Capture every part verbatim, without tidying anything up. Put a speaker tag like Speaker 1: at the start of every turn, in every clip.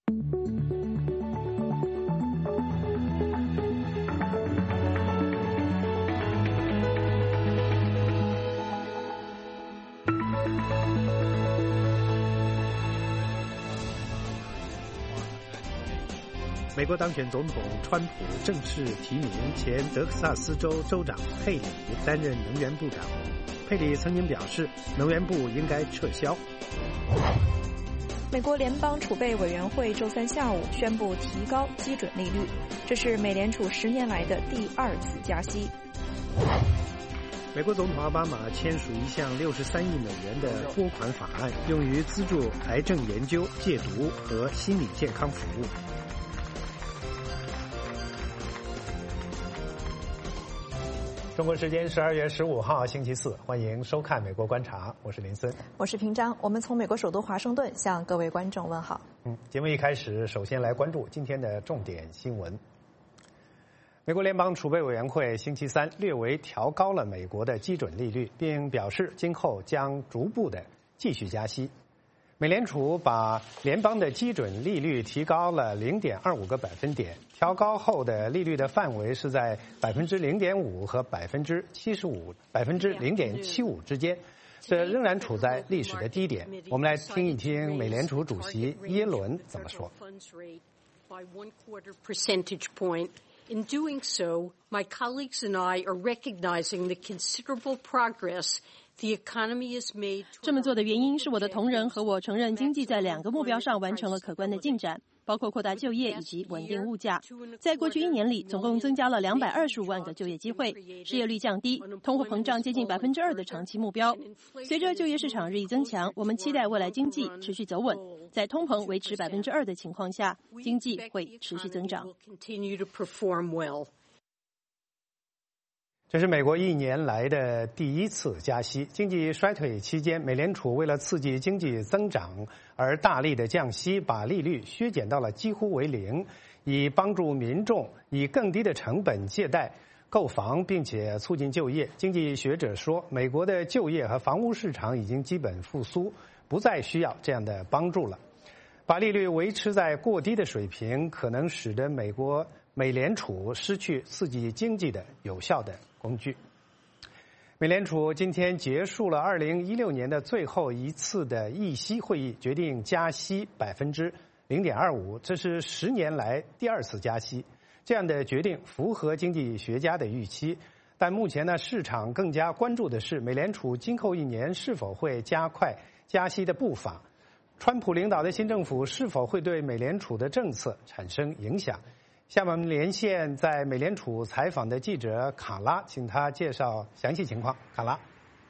Speaker 1: 美国当选总统川普正式提名前德克萨斯州州长佩里担任能源部长。佩里曾经表示，能源部应该撤销。
Speaker 2: 美国联邦储备委员会周三下午宣布提高基准利率，这是美联储十年来的第二次加息。
Speaker 1: 美国总统奥巴马签署一项六十三亿美元的拨款法案，用于资助癌症研究、戒毒和心理健康服务。中国时间十二月十五号星期四，欢迎收看《美国观察》，我是林森，
Speaker 2: 我是平章。我们从美国首都华盛顿向各位观众问好。
Speaker 1: 嗯，节目一开始，首先来关注今天的重点新闻。美国联邦储备委员会星期三略微调高了美国的基准利率，并表示今后将逐步的继续加息。美联储把联邦的基准利率提高了 零点二五个百分点，调高后的利率的范围是在 百分之零点五 和 百分之七十五、百分之零点七五 之间，这仍然处在历史的低点。我们来听一听美联储主席耶伦怎么说。
Speaker 3: In doing so, my colleagues and I are recognizing the considerable progress the economy has made.
Speaker 4: 这么做的原因是我的同仁和我承认经济在两个目标上完成了可观的进展，包括扩大就业以及稳定物价。在过去一年里，总共增加了两百二十五万个就业机会，失业率降低，通货膨胀接近百分之二的长期目标。随着就业市场日益增强，我们期待未来经济持续走稳，在通膨维持百分之二的情况下，经济会持续增长。
Speaker 1: 这是美国一年来的第一次加息。经济衰退期间，美联储为了刺激经济增长而大力的降息，把利率削减到了几乎为零，以帮助民众以更低的成本借贷购房，并且促进就业。经济学者说，美国的就业和房屋市场已经基本复苏，不再需要这样的帮助了。把利率维持在过低的水平，可能使得美国美联储失去刺激经济的有效的工具。美联储今天结束了二零一六年的最后一次的议息会议，决定加息百分之零点二五，这是十年来第二次加息。这样的决定符合经济学家的预期，但目前呢，市场更加关注的是美联储今后一年是否会加快加息的步伐。川普领导的新政府是否会对美联储的政策产生影响？下面我们连线在美联储采访的记者卡拉，请他介绍详细情况。卡拉。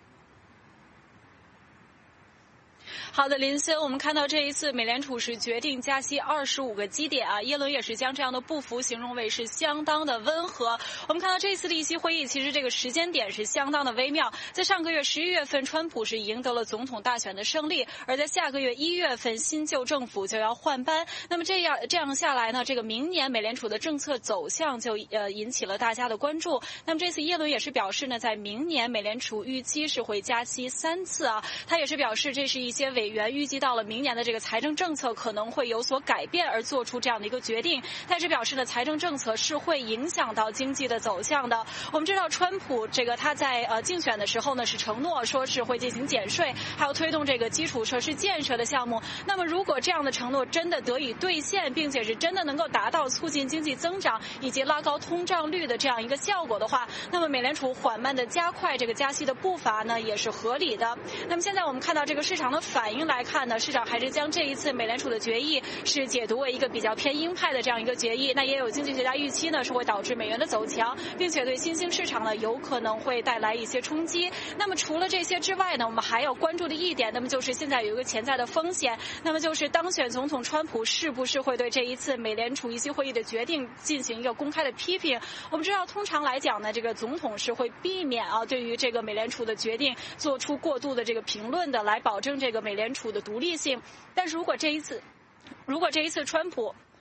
Speaker 5: 好的，林森，我们看到这一次美联储是决定加息二十五个基点啊，耶伦也是将这样的步幅形容为是相当的温和。我们看到这一次的议息会议，其实这个时间点是相当的微妙。在上个月十一月份，川普是赢得了总统大选的胜利，而在下个月一月份，新旧政府就要换班。那么这样这样下来呢，这个明年美联储的政策走向就呃引起了大家的关注。那么这次耶伦也是表示呢，在明年美联储预期是会加息三次啊，他也是表示这是一些委员预计到了明年的这个财政政策可能会有所改变而做出这样的一个决定，但是表示呢，财政政策是会影响到经济的走向的。我们知道川普这个他在呃竞选的时候呢是承诺说是会进行减税，还有推动这个基础设施建设的项目。那么如果这样的承诺真的得以兑现，并且是真的能够达到促进经济增长以及拉高通胀率的这样一个效果的话，那么美联储缓慢的加快这个加息的步伐呢也是合理的。那么现在我们看到这个市场的反应来看呢，市场还是将这一次美联储的决议是解读为一个比较偏鹰派的这样一个决议。那也有经济学家预期呢是会导致美元的走强，并且对新兴市场呢有可能会带来一些冲击。那么除了这些之外呢，我们还要关注的一点，那么就是现在有一个潜在的风险，那么就是当选总统川普是不是会对这一次美联储议息会议的决定进行一个公开的批评。我们知道通常来讲呢，这个总统是会避免啊对于这个美联储的决定做出过度的这个评论的，来保证这个美联储的独立性。但是如果这一次如果这一次川普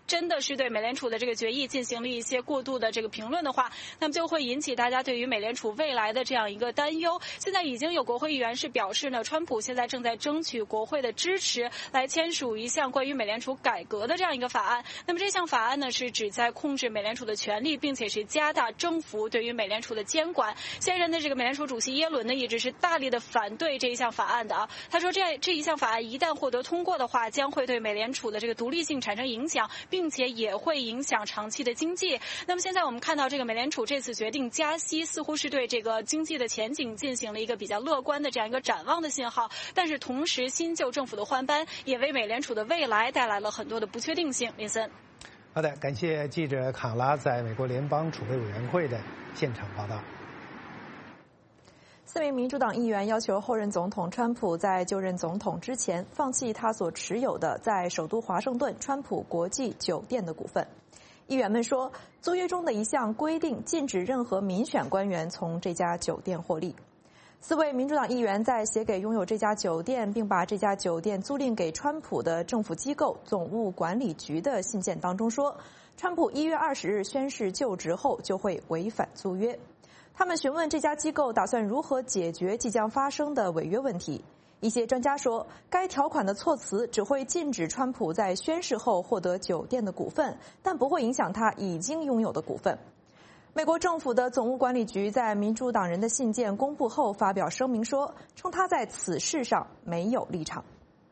Speaker 5: 真的是对美联储的这个决议进行了一些过度的这个评论的话，那么就会引起大家对于美联储未来的这样一个担忧。现在已经有国会议员是表示呢，川普现在正在争取国会的支持，来签署一项关于美联储改革的这样一个法案。那么这项法案呢，是旨在控制美联储的权力，并且是加大政府对于美联储的监管。现任的这个美联储主席耶伦呢，一直是大力的反对这一项法案的啊。他说这这一项法案一旦获得通过的话，将会对美联储的这个独立性产生影响，并且也会影响长期的经济。那么现在我们看到这个美联储这次决定加息，似乎是对这个经济的前景进行了一个比较乐观的这样一个展望的信号。但是同时，新旧政府的换班也为美联储的未来带来了很多的不确定性。林森，
Speaker 1: 好的，感谢记者卡拉在美国联邦储备委员会的现场报道。
Speaker 2: 四名民主党议员要求后任总统川普在就任总统之前放弃他所持有的在首都华盛顿川普国际酒店的股份。议员们说，租约中的一项规定禁止任何民选官员从这家酒店获利。四位民主党议员在写给拥有这家酒店并把这家酒店租赁给川普的政府机构总务管理局的信件当中说，川普一月二十日宣誓就职后就会违反租约。他们询问这家机构打算如何解决即将发生的违约问题。一些专家说，该条款的措辞只会禁止川普在宣誓后获得酒店的股份，但不会影响他已经拥有的股份。美国政府的总务管理局在民主党人的信件公布后发表声明说，称他在此事上没有立场。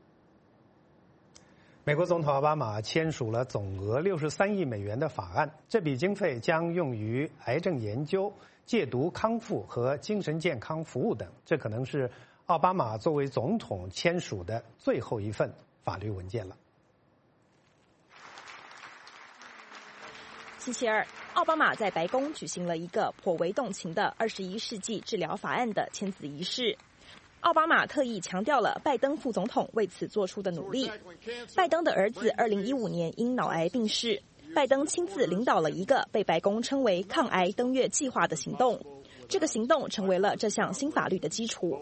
Speaker 1: 美国总统奥巴马签署了总额六十三亿美元的法案，这笔经费将用于癌症研究、戒毒康复和精神健康服务等。这可能是奥巴马作为总统签署的最后一份法律文件了。
Speaker 6: 星期二，奥巴马在白宫举行了一个颇为动情的二十一世纪治疗法案的签字仪式。奥巴马特意强调了拜登副总统为此做出的努力。拜登的儿子二零一五年因脑癌病逝，拜登亲自领导了一个被白宫称为抗癌登月计划的行动。这个行动成为了这项新法律的基础。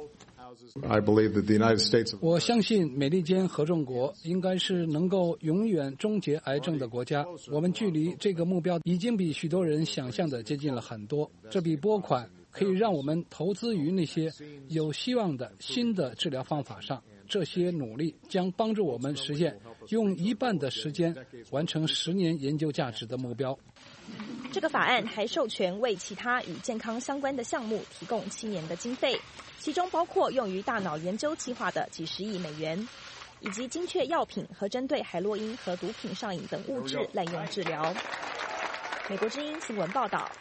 Speaker 7: 我相信美利坚合众国应该是能够永远终结癌症的国家。我们距离这个目标已经比许多人想象的接近了很多。这笔拨款可以让我们投资于那些有希望的新的治疗方法上。这些努力将帮助我们实现用一半的时间完成十年研究价值的目标。
Speaker 6: 这个法案还授权为其他与健康相关的项目提供七年的经费，其中包括用于大脑研究计划的几十亿美元，以及精确药品和针对海洛因和毒品上瘾等物质滥用治疗。美国之音新闻报道。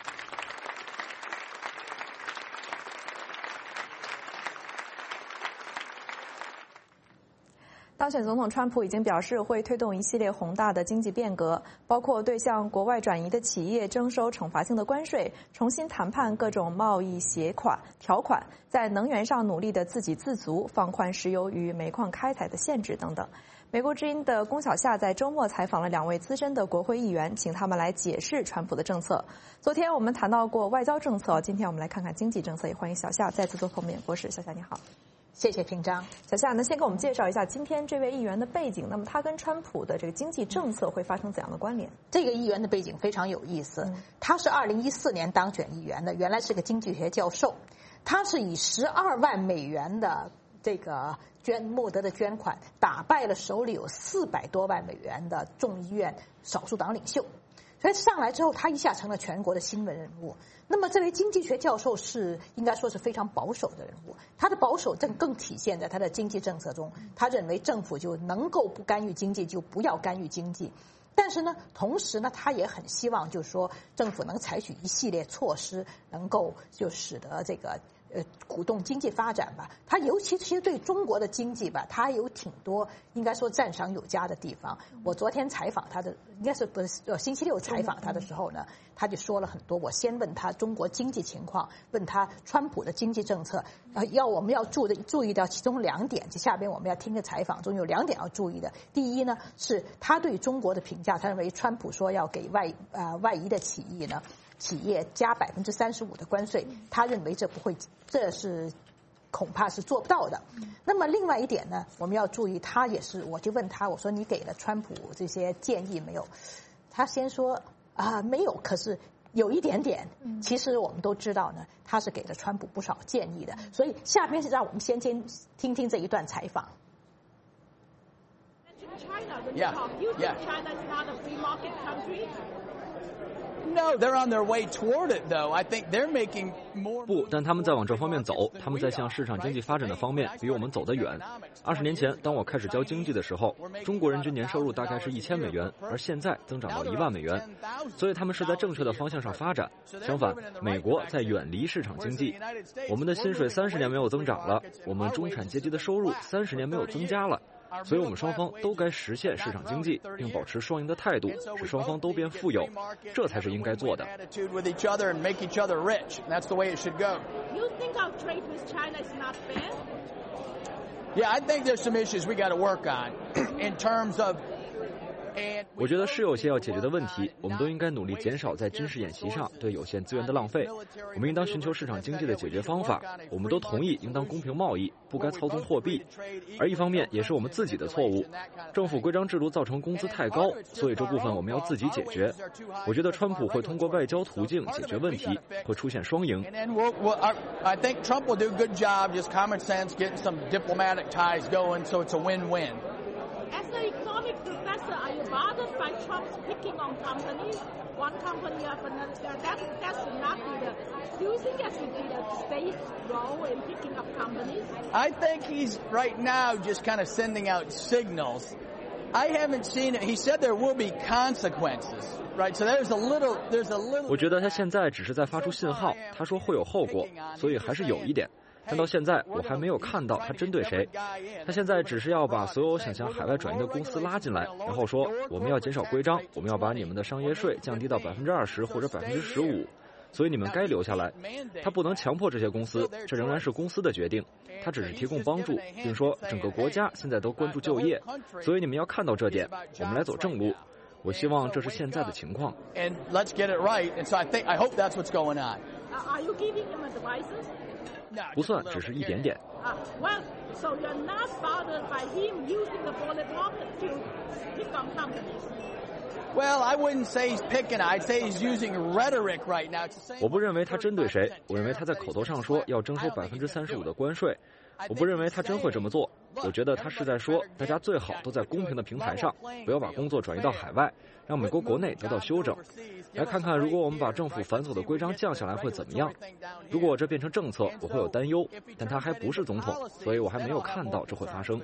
Speaker 2: 当选总统川普已经表示会推动一系列宏大的经济变革，包括对向国外转移的企业征收惩罚性的关税，重新谈判各种贸易协款条款，在能源上努力的自给自足，放宽石油与煤矿开采的限制等等。美国之音的龚小夏在周末采访了两位资深的国会议员，请他们来解释川普的政策。昨天我们谈到过外交政策，今天我们来看看经济政策，也欢迎小夏再次做客演播室。小夏你好。
Speaker 8: 谢谢平章。
Speaker 2: 小夏，那先给我们介绍一下今天这位议员的背景。那么他跟川普的这个经济政策会发生怎样的关联？
Speaker 8: 这个议员的背景非常有意思，嗯、他是二零一四年当选议员的，原来是个经济学教授。他是以十二万美元的这个捐募得的捐款，打败了手里有四百多万美元的众议院少数党领袖。所以上来之后，他一下成了全国的新闻人物。那么这位经济学教授是应该说是非常保守的人物，他的保守正更体现在他的经济政策中。他认为政府就能够不干预经济就不要干预经济，但是呢，同时呢，他也很希望就是说政府能采取一系列措施，能够就使得这个呃鼓动经济发展吧。他尤其其实对中国的经济吧，他有挺多应该说赞赏有加的地方。我昨天采访他的，应该是不是呃星期六采访他的时候呢，他就说了很多。我先问他中国经济情况，问他川普的经济政策，呃，要我们要注的注意到其中两点。就下边我们要听的采访中有两点要注意的。第一呢，是他对中国的评价，他认为川普说要给外呃外移的企业呢。企业加百分之三十五的关税，他认为这不会，这是恐怕是做不到的。那么另外一点呢，我们要注意，他也是，我就问他，我说你给了川普这些建议没有？他先说啊没有，可是有一点点。其实我们都知道呢，他是给了川普不少建议的。所以下面是让我们先听听听这一段采访。
Speaker 9: Yeah, yeah. China is not a free market country. No, they're on their way toward it, though. I think they're making more.
Speaker 10: 不，但他们在往这方面走，他们在向市场经济发展的方面比我们走得远。二十年前，当我开始教经济的时候，中国人均年收入大概是一千美元，而现在增长到一万美元，所以他们是在正确的方向上发展。相反，美国在远离市场经济。我们的薪水三十年没有增长了，我们中产阶级的收入三十年没有增加了。所以我们双方都该实现市场经济，并保持双赢的态度，使双方都变富有，这才是应该做的。
Speaker 9: Yeah, I think there's some issues we got to work on in terms of.
Speaker 10: 我觉得是有些要解决的问题，我们都应该努力减少在军事演习上对有限资源的浪费。我们应当寻求市场经济的解决方法。我们都同意应当公平贸易，不该操纵货币。而一方面也是我们自己的错误，政府规章制度造成工资太高，所以这部分我们要自己解决。我觉得川普会通过外交途径解决问题，会出现双赢。
Speaker 9: I think Trump will do a good job, just common sense, getting some diplomatic ties going, so it's a win-win.
Speaker 11: As an economic professor, are you bothered by Trump's picking on companies? One company after another. That, that should not be the. Do you think that should be the state's role in picking up companies?
Speaker 9: I think he's right now just kind of sending out signals. I haven't seen it. He said there will be consequences, right? So there's a little, there's a little.
Speaker 10: 我觉得他现在只是在发出信号，他说会有后果，所以还是有一点。但到现在我还没有看到他针对谁，他现在只是要把所有想向海外转移的公司拉进来，然后说我们要减少规章，我们要把你们的商业税降低到百分之二十或者百分之十五，所以你们该留下来。他不能强迫这些公司，这仍然是公司的决定，他只是提供帮助，并说整个国家现在都关注就业，所以你们要看到这点，我们来走正路。我希望这是现在的情况。
Speaker 9: And let's get it right. And so I think I hope that's what's going on.
Speaker 11: Are you giving him advices?
Speaker 10: 不算，只是一点点。
Speaker 11: Uh, well, so you're not bothered by him using the bullet rocket to pick on companies.
Speaker 9: Well, I wouldn't say he's picking. I'd say he's using rhetoric right now.
Speaker 10: 我不认为他针对谁，我认为他在口头上说要征收百分之三十五的关税。我不认为他真会这么做，我觉得他是在说大家最好都在公平的平台上，不要把工作转移到海外，让美国国内得到修正。来看看如果我们把政府繁琐的规章降下来会怎么样。如果这变成政策，我会有担忧，但他还不是总统，所以我还没有看到这会发生。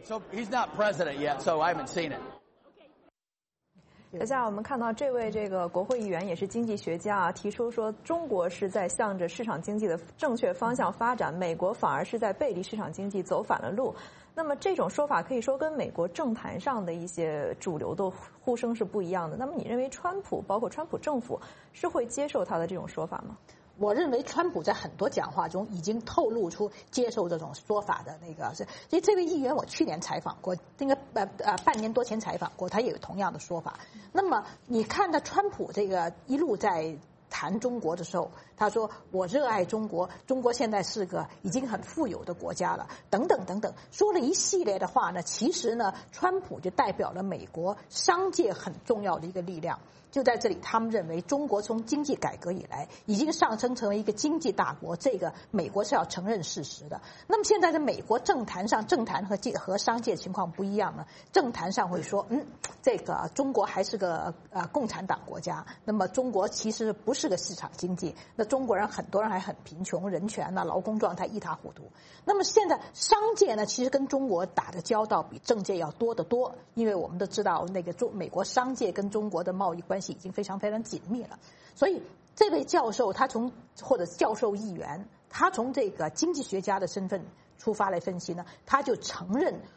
Speaker 2: 接下来我们看到这位这个国会议员也是经济学家啊，提出说中国是在向着市场经济的正确方向发展，美国反而是在背离市场经济走反了路。那么这种说法可以说跟美国政坛上的一些主流的呼声是不一样的。那么你认为川普包括川普政府是会接受他的这种说法吗？
Speaker 8: 我认为川普在很多讲话中已经透露出接受这种说法的那个是，所以这位议员我去年采访过，那个呃呃半年多前采访过，他也有同样的说法。那么你看到川普这个一路在谈中国的时候，他说我热爱中国，中国现在是个已经很富有的国家了，等等等等，说了一系列的话呢。其实呢，川普就代表了美国商界很重要的一个力量。就在这里，他们认为中国从经济改革以来已经上升成为一个经济大国，这个美国是要承认事实的。那么现在在美国政坛上，政坛和和商界情况不一样呢。政坛上会说，嗯，这个中国还是个呃共产党国家，那么中国其实不是个市场经济，那中国人很多人还很贫穷，人权呐、劳工状态一塌糊涂。那么现在商界呢，其实跟中国打的交道比政界要多得多，因为我们都知道那个中美国商界跟中国的贸易关系已经非常非常紧密了。所以这位教授他从或者教授议员，他从这个经济学家的身份出发来分析呢，他就承认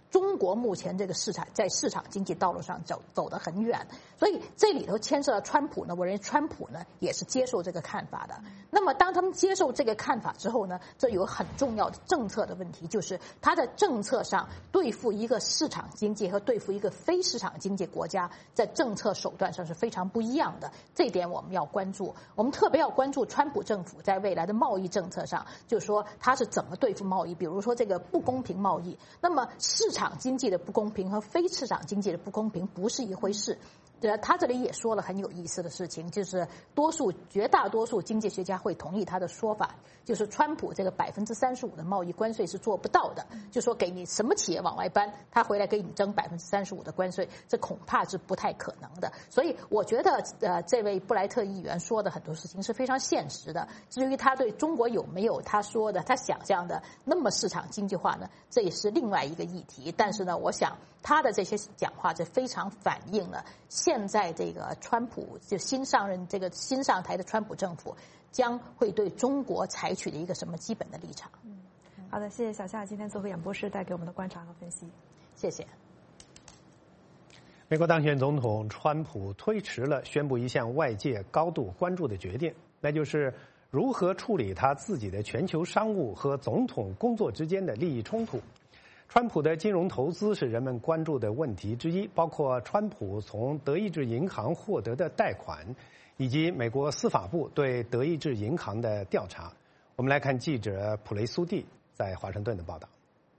Speaker 8: 中国目前这个市场在市场经济道路上走走得很远，所以这里头牵涉到川普呢，我认为川普呢也是接受这个看法的。那么当他们接受这个看法之后呢，这有很重要的政策的问题，就是他在政策上对付一个市场经济和对付一个非市场经济国家，在政策手段上是非常不一样的，这一点我们要关注。我们特别要关注川普政府在未来的贸易政策上，就是说他是怎么对付贸易，比如说这个不公平贸易。那么市场经济的不公平和非市场经济的不公平不是一回事。呃，他这里也说了很有意思的事情，就是多数绝大多数经济学家会同意他的说法，就是川普这个百分之三十五的贸易关税是做不到的，就说给你什么企业往外搬，他回来给你征百分之三十五的关税，这恐怕是不太可能的。所以我觉得，呃，这位布莱特议员说的很多事情是非常现实的。至于他对中国有没有他说的、他想象的那么市场经济化呢？这也是另外一个议题。但是呢，我想他的这些讲话就非常反映了现在这个川普就新上任这个新上台的川普政府将会对中国采取的一个什么基本的立场。
Speaker 2: 嗯，好的，谢谢小夏今天做客演播室带给我们的观察和分析，
Speaker 8: 谢谢。
Speaker 1: 美国当选总统川普推迟了宣布一项外界高度关注的决定，那就是如何处理他自己的全球商务和总统工作之间的利益冲突。川普的金融投资是人们关注的问题之一，包括川普从德意志银行获得的贷款，以及美国司法部对德意志银行的调查。我们来看记者普雷苏蒂在华盛顿的报道。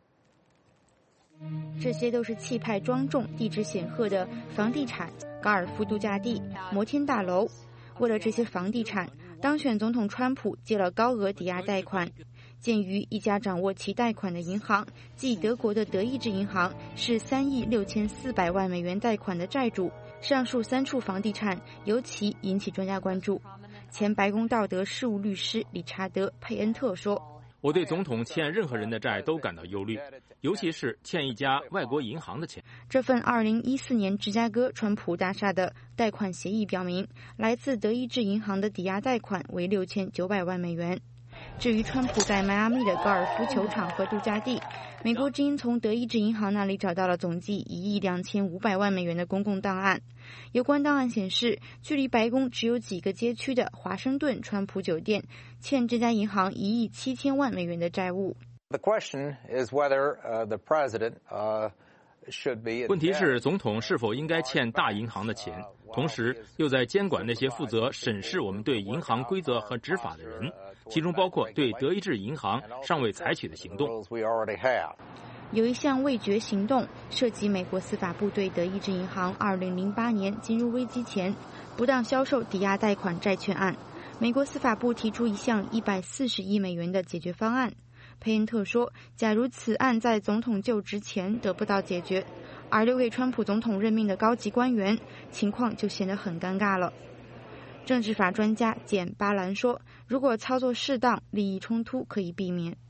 Speaker 12: 这些都是气派庄重、地质显赫的房地产、高尔夫度假地、摩天大楼。为了这些房地产，当选总统川普借了高额抵押贷款。鉴于一家掌握其贷款的银行，即德国的德意志银行，是三亿六千四百万美元贷款的债主，上述三处房地产尤其引起专家关注。前白宫道德事务律师理查德·佩恩特说：“
Speaker 13: 我对总统欠任何人的债都感到忧虑，尤其是欠一家外国银行的钱。”
Speaker 12: 这份二零一四年芝加哥川普大厦的贷款协议表明，来自德意志银行的抵押贷款为六千九百万美元。至于川普在迈阿密的高尔夫球场和度假地，美国之音从德意志银行那里找到了总计一亿两千五百万美元的公共档案。有关档案显示，距离白宫只有几个街区的华盛顿川普酒店欠这家银行一亿七千万美元的债务。
Speaker 14: The question is whether uh, the president uh, should be.
Speaker 13: 问题是总统是否应该欠大银行的钱，同时又在监管那些负责审视我们对银行规则和执法的人，其中包括对德意志银行尚未采取的行动。
Speaker 12: 有一项未决行动涉及美国司法部对德意志银行二零零八年金融危机前不当销售抵押贷款债券案。美国司法部提出一项一百四十亿美元的解决方案。佩恩特说，假如此案在总统就职前得不到解决，而留给川普总统任命的高级官员，情况就显得很尴尬了。政治法专家简巴兰说，如果操作适当，利益冲突可以避免。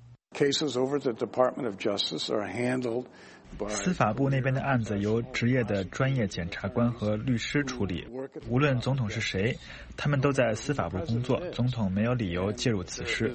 Speaker 15: 司法部那边的案子由职业的专业检察官和律师处理，无论总统是谁，他们都在司法部工作，总统没有理由介入此事。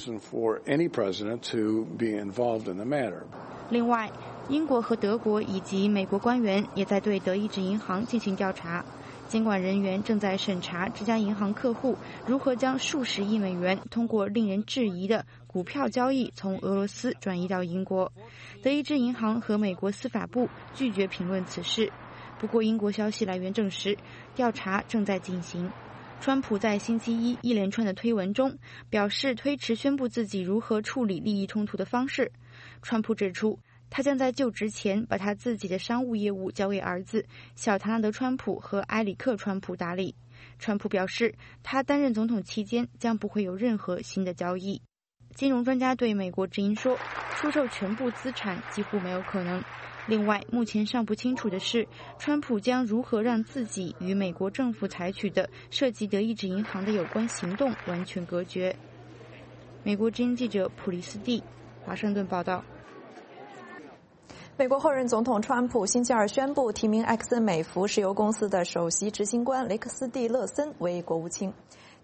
Speaker 12: 另外，英国和德国以及美国官员也在对德意志银行进行调查。监管人员正在审查这家银行客户如何将数十亿美元通过令人质疑的股票交易从俄罗斯转移到英国。德意志银行和美国司法部拒绝评论此事，不过英国消息来源证实，调查正在进行。川普在星期一一连串的推文中表示推迟宣布自己如何处理利益冲突的方式。川普指出，他将在就职前把他自己的商务业务交给儿子小唐纳德·川普和埃里克·川普打理。川普表示，他担任总统期间将不会有任何新的交易。金融专家对美国之音说，出售全部资产几乎没有可能。另外，目前尚不清楚的是，川普将如何让自己与美国政府采取的涉及德意志银行的有关行动完全隔绝。美国之音记者普利斯蒂，华盛顿报道。
Speaker 2: 美国后任总统川普星期二宣布提名埃克森美孚石油公司的首席执行官雷克斯蒂勒森为国务卿。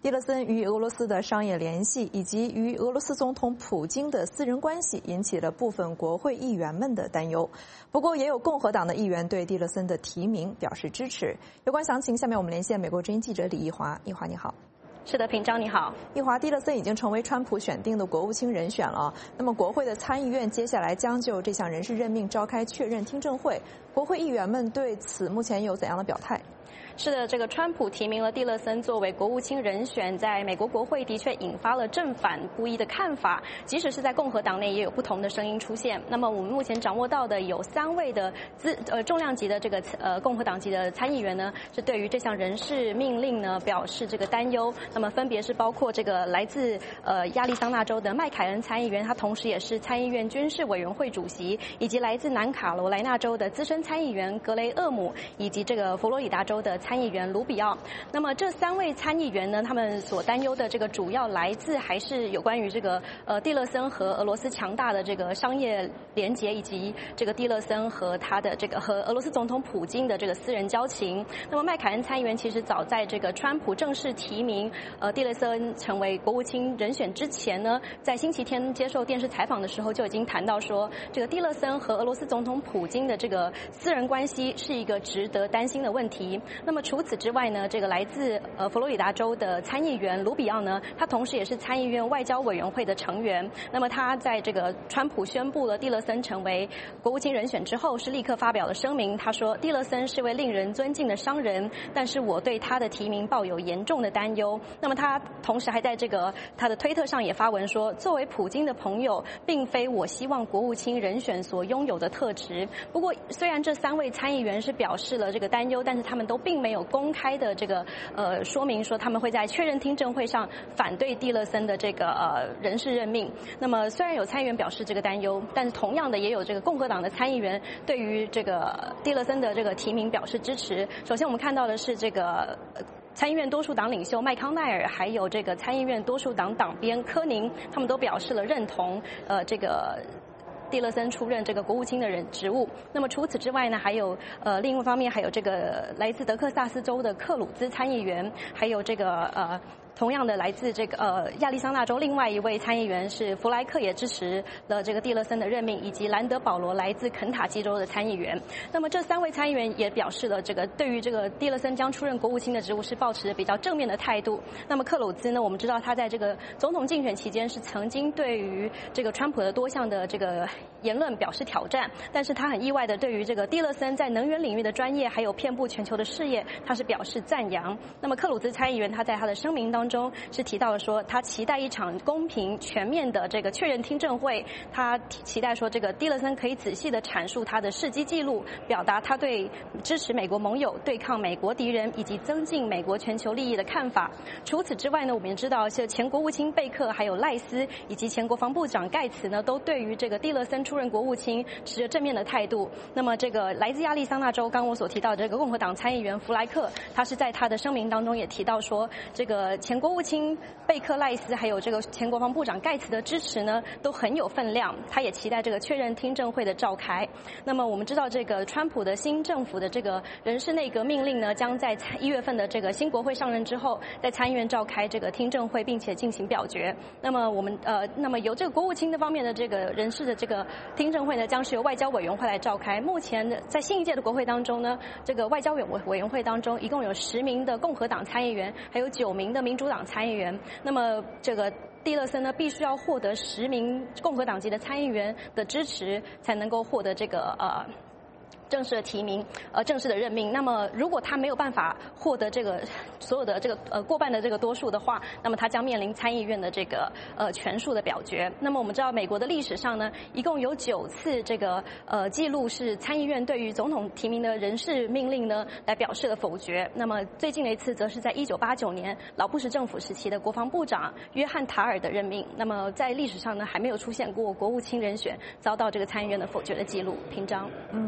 Speaker 2: 蒂勒森与俄罗斯的商业联系以及与俄罗斯总统普京的私人关系引起了部分国会议员们的担忧。不过，也有共和党的议员对蒂勒森的提名表示支持。有关详情，下面我们连线美国之音记者李义华。义华，你好。
Speaker 16: 是的，平章你好。
Speaker 2: 义华，蒂勒森已经成为川普选定的国务卿人选了。那么，国会的参议院接下来将就这项人事任命召开确认听证会，国会议员们对此目前有怎样的表态？
Speaker 16: 是的，这个川普提名了蒂勒森作为国务卿人选，在美国国会的确引发了正反不一的看法，即使是在共和党内也有不同的声音出现。那么我们目前掌握到的有三位的资呃重量级的这个呃共和党籍的参议员呢，是对于这项人事命令呢表示这个担忧。那么分别是包括这个来自呃亚利桑那州的麦凯恩参议员，他同时也是参议院军事委员会主席，以及来自南卡罗来纳州的资深参议员格雷厄姆，以及这个佛罗里达州的参议员卢比奥。那么这三位参议员呢，他们所担忧的这个主要来自还是有关于这个呃蒂勒森和俄罗斯强大的这个商业连结，以及这个蒂勒森和他的这个和俄罗斯总统普京的这个私人交情。那么麦凯恩参议员其实早在这个川普正式提名呃蒂勒森成为国务卿人选之前呢，在星期天接受电视采访的时候就已经谈到说，这个蒂勒森和俄罗斯总统普京的这个私人关系是一个值得担心的问题。那么除此之外呢，这个来自呃佛罗里达州的参议员卢比奥呢，他同时也是参议院外交委员会的成员。那么他在这个川普宣布了蒂勒森成为国务卿人选之后，是立刻发表了声明，他说蒂勒森是位令人尊敬的商人，但是我对他的提名抱有严重的担忧。那么他同时还在这个他的推特上也发文说，作为普京的朋友，并非我希望国务卿人选所拥有的特质。不过虽然这三位参议员是表示了这个担忧，但是他们都并没有公开的这个呃说明说他们会在确认听证会上反对蒂勒森的这个呃人事任命。那么虽然有参议员表示这个担忧，但是同样的也有这个共和党的参议员对于这个蒂勒森的这个提名表示支持。首先我们看到的是这个参议院多数党领袖麦康奈尔，还有这个参议院多数党党鞭柯宁，他们都表示了认同呃这个蒂勒森出任这个国务卿的人职务。那么除此之外呢，还有呃另一方面还有这个来自德克萨斯州的克鲁兹参议员，还有这个呃同样的来自这个呃亚利桑那州另外一位参议员是弗莱克，也支持了这个蒂勒森的任命，以及兰德保罗来自肯塔基州的参议员。那么这三位参议员也表示了这个对于这个蒂勒森将出任国务卿的职务是抱持比较正面的态度。那么克鲁兹呢，我们知道他在这个总统竞选期间是曾经对于这个川普的多项的这个言论表示挑战，但是他很意外的对于这个蒂勒森在能源领域的专业还有遍布全球的事业，他是表示赞扬。那么克鲁兹参议员他在他的声明当中是提到了说，他期待一场公平全面的这个确认听证会，他期待说这个蒂勒森可以仔细的阐述他的事迹记录，表达他对支持美国盟友、对抗美国敌人以及增进美国全球利益的看法。除此之外呢，我们也知道是前国务卿贝克还有赖斯以及前国防部长盖茨呢，都对于这个蒂勒森出任国务卿持着正面的态度。那么这个来自亚利桑那州刚刚我所提到的这个共和党参议员弗莱克，他是在他的声明当中也提到说，这个前国务卿贝克、赖斯还有这个前国防部长盖茨的支持呢都很有分量，他也期待这个确认听证会的召开。那么我们知道这个川普的新政府的这个人事内阁命令呢，将在一月份的这个新国会上任之后，在参议院召开这个听证会，并且进行表决。那么我们呃，那么由这个国务卿的方面的这个人事的这个听证会呢，将是由外交委员会来召开。目前在新一届的国会当中呢，这个外交委委员会当中一共有十名的共和党参议员，还有九名的民主党参议员。那么这个蒂勒森呢，必须要获得十名共和党籍的参议员的支持，才能够获得这个呃正式的提名，呃，正式的任命。那么，如果他没有办法获得这个所有的这个呃过半的这个多数的话，那么他将面临参议院的这个呃全数的表决。那么我们知道，美国的历史上呢，一共有九次这个呃记录是参议院对于总统提名的人事命令呢来表示了否决。那么最近的一次，则是在一九八九年老布什政府时期的国防部长约翰塔尔的任命。那么在历史上呢，还没有出现过国务卿人选遭到这个参议院的否决的记录。平章，
Speaker 2: 嗯，一会儿。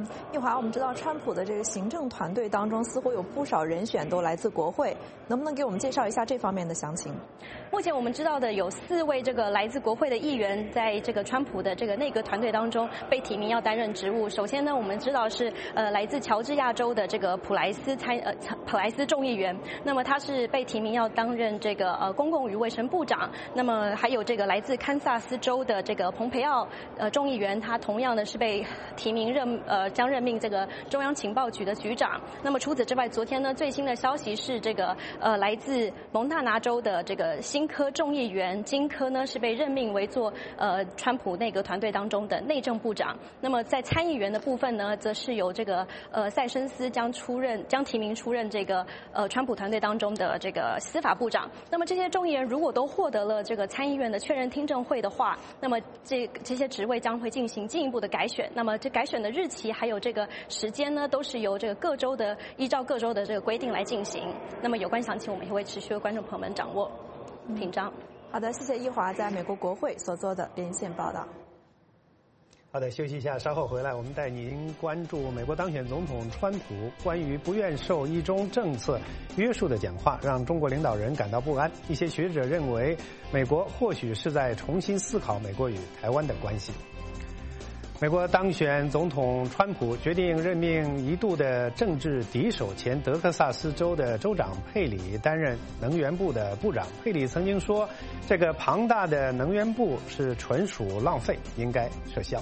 Speaker 2: 华，我们知道川普的这个行政团队当中似乎有不少人选都来自国会，能不能给我们介绍一下这方面的详情？
Speaker 16: 目前我们知道的有四位这个来自国会的议员，在这个川普的这个内阁团队当中被提名要担任职务。首先呢，我们知道是呃来自乔治亚州的这个普莱斯参呃普莱斯众议员，那么他是被提名要担任这个呃公共与卫生部长。那么还有这个来自堪萨斯州的这个蓬佩奥呃众议员，他同样的是被提名任呃将任命这个中央情报局的局长。那么除此之外，昨天呢最新的消息是这个呃来自蒙大拿州的这个新科众议员金科呢是被任命为做呃川普内阁团队当中的内政部长。那么在参议员的部分呢，则是由这个呃塞申斯将出任将提名出任这个呃川普团队当中的这个司法部长。那么这些众议员如果都获得了这个参议院的确认听证会的话，那么这这些职位将会进行进一步的改选。那么这改选的日期还有这个时间呢，都是由这个各州的依照各州的这个规定来进行。那么有关详情，我们也会持续为观众朋友们掌握。品章。
Speaker 2: 好的，谢谢一华在美国国会所做的连线报道。
Speaker 1: 好的，休息一下，稍后回来我们带您关注美国当选总统川普关于不愿受一中政策约束的讲话，让中国领导人感到不安。一些学者认为，美国或许是在重新思考美国与台湾的关系。美国当选总统川普决定任命一度的政治敌手前德克萨斯州的州长佩里担任能源部的部长。佩里曾经说，这个庞大的能源部是纯属浪费，应该撤销。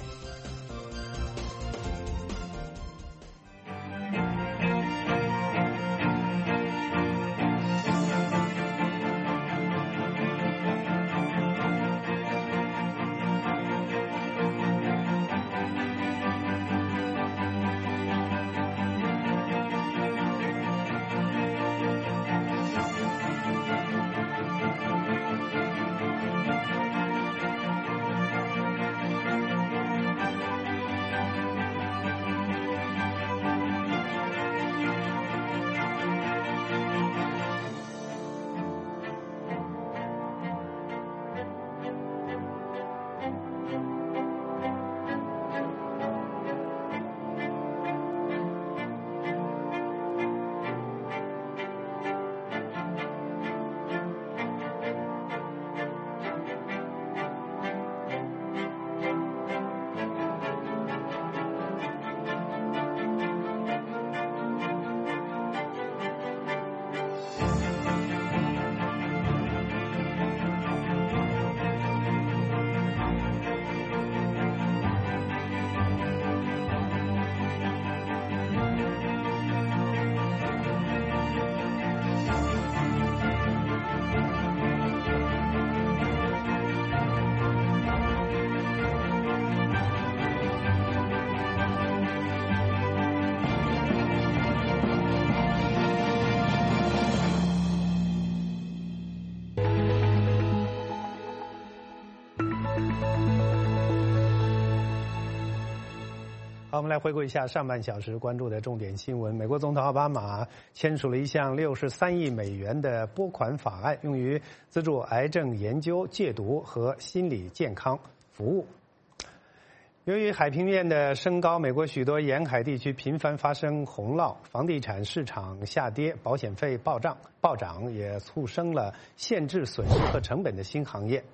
Speaker 1: 好，我们来回顾一下上半小时关注的重点新闻。美国总统奥巴马签署了一项六十三亿美元的拨款法案，用于资助癌症研究、戒毒和心理健康服务。由于海平面的升高，美国许多沿海地区频繁发生洪涝，房地产市场下跌，保险费暴涨，暴涨也促生了限制损失和成本的新行业。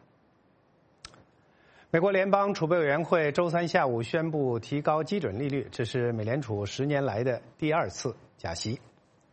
Speaker 1: 美国联邦储备委员会周三下午宣布提高基准利率，这是美联储十年来的第二次加息。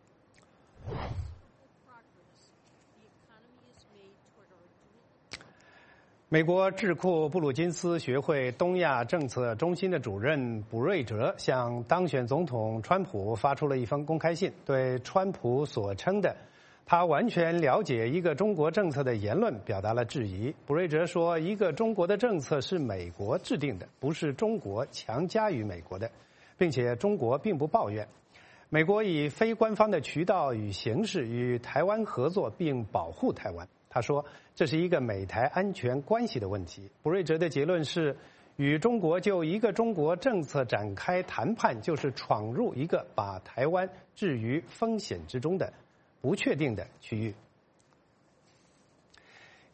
Speaker 1: 美国智库布鲁金斯学会东亚政策中心的主任卜瑞哲向当选总统川普发出了一封公开信，对川普所称的他完全了解一个中国政策的言论表达了质疑。卜瑞哲说，一个中国的政策是美国制定的，不是中国强加于美国的，并且中国并不抱怨。美国以非官方的渠道与形式与台湾合作并保护台湾。他说，这是一个美台安全关系的问题。卜瑞哲的结论是，与中国就一个中国政策展开谈判，就是闯入一个把台湾置于风险之中的不确定的区域。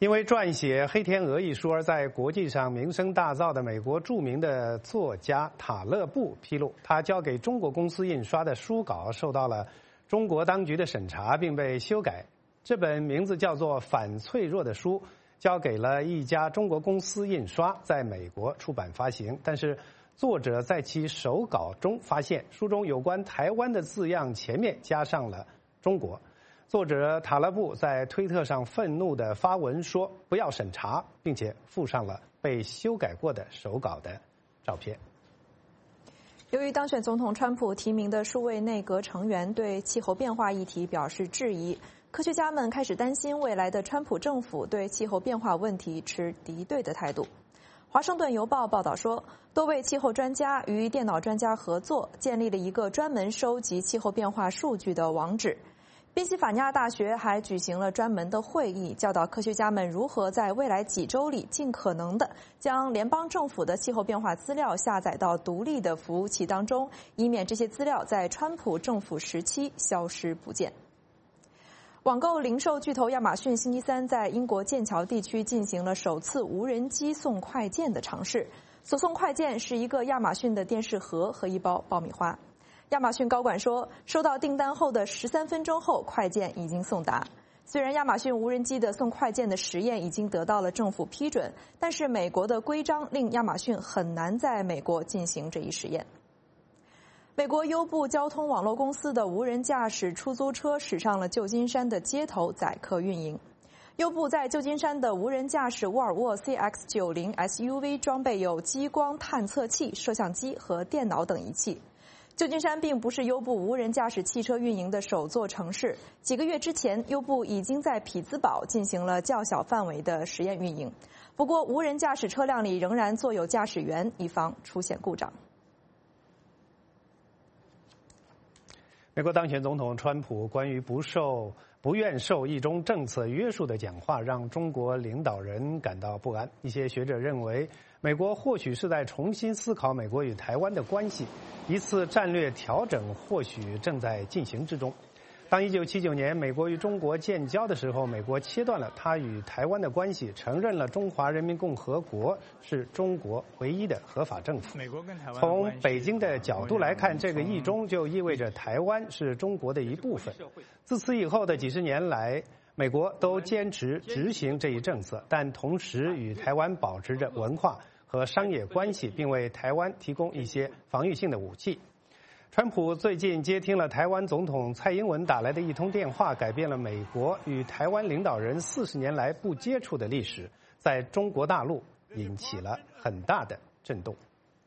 Speaker 1: 因为撰写《黑天鹅》一书而在国际上名声大噪的美国著名的作家塔勒布披露，他交给中国公司印刷的书稿受到了中国当局的审查，并被修改。这本名字叫做《反脆弱》的书交给了一家中国公司印刷，在美国出版发行。但是作者在其手稿中发现，书中有关台湾的字样前面加上了中国。作者塔勒布在推特上愤怒地发文说：“不要审查”，并且附上了被修改过的手稿的照片。
Speaker 2: 由于当选总统川普提名的数位内阁成员对气候变化议题表示质疑，科学家们开始担心未来的川普政府对气候变化问题持敌对的态度。华盛顿邮报报道说，多位气候专家与电脑专家合作，建立了一个专门收集气候变化数据的网址。宾夕法尼亚大学还举行了专门的会议，教导科学家们如何在未来几周里尽可能的将联邦政府的气候变化资料下载到独立的服务器当中，以免这些资料在川普政府时期消失不见。网购零售巨头亚马逊星期三在英国剑桥地区进行了首次无人机送快件的尝试，所送快件是一个亚马逊的电视盒和一包爆米花。亚马逊高管说，收到订单后的十三分钟后，快件已经送达。虽然亚马逊无人机的送快件的实验已经得到了政府批准，但是美国的规章令亚马逊很难在美国进行这一实验。美国优步交通网络公司的无人驾驶出租车驶上了旧金山的街头载客运营。优步在旧金山的无人驾驶沃尔沃 C X 九十 S U V 装备有激光探测器、摄像机和电脑等仪器。旧金山并不是优步无人驾驶汽车运营的首座城市。几个月之前，优步已经在匹兹堡进行了较小范围的实验运营。不过，无人驾驶车辆里仍然坐有驾驶员，以防出现故障。
Speaker 1: 美国当选总统川普关于不受不愿受一中政策约束的讲话，让中国领导人感到不安。一些学者认为，美国或许是在重新思考美国与台湾的关系，一次战略调整或许正在进行之中。当一九七九年美国与中国建交的时候，美国切断了它与台湾的关系，承认了中华人民共和国是中国唯一的合法政府。
Speaker 17: 美国跟台湾
Speaker 1: 从北京的角度来看，这个一中就意味着台湾是中国的一部分。自此以后的几十年来，美国都坚持执行这一政策，但同时与台湾保持着文化和商业关系，并为台湾提供一些防御性的武器。川普最近接听了台湾总统蔡英文打来的一通电话，改变了美国与台湾领导人四十年来不接触的历史，在中国大陆引起了很大的震动。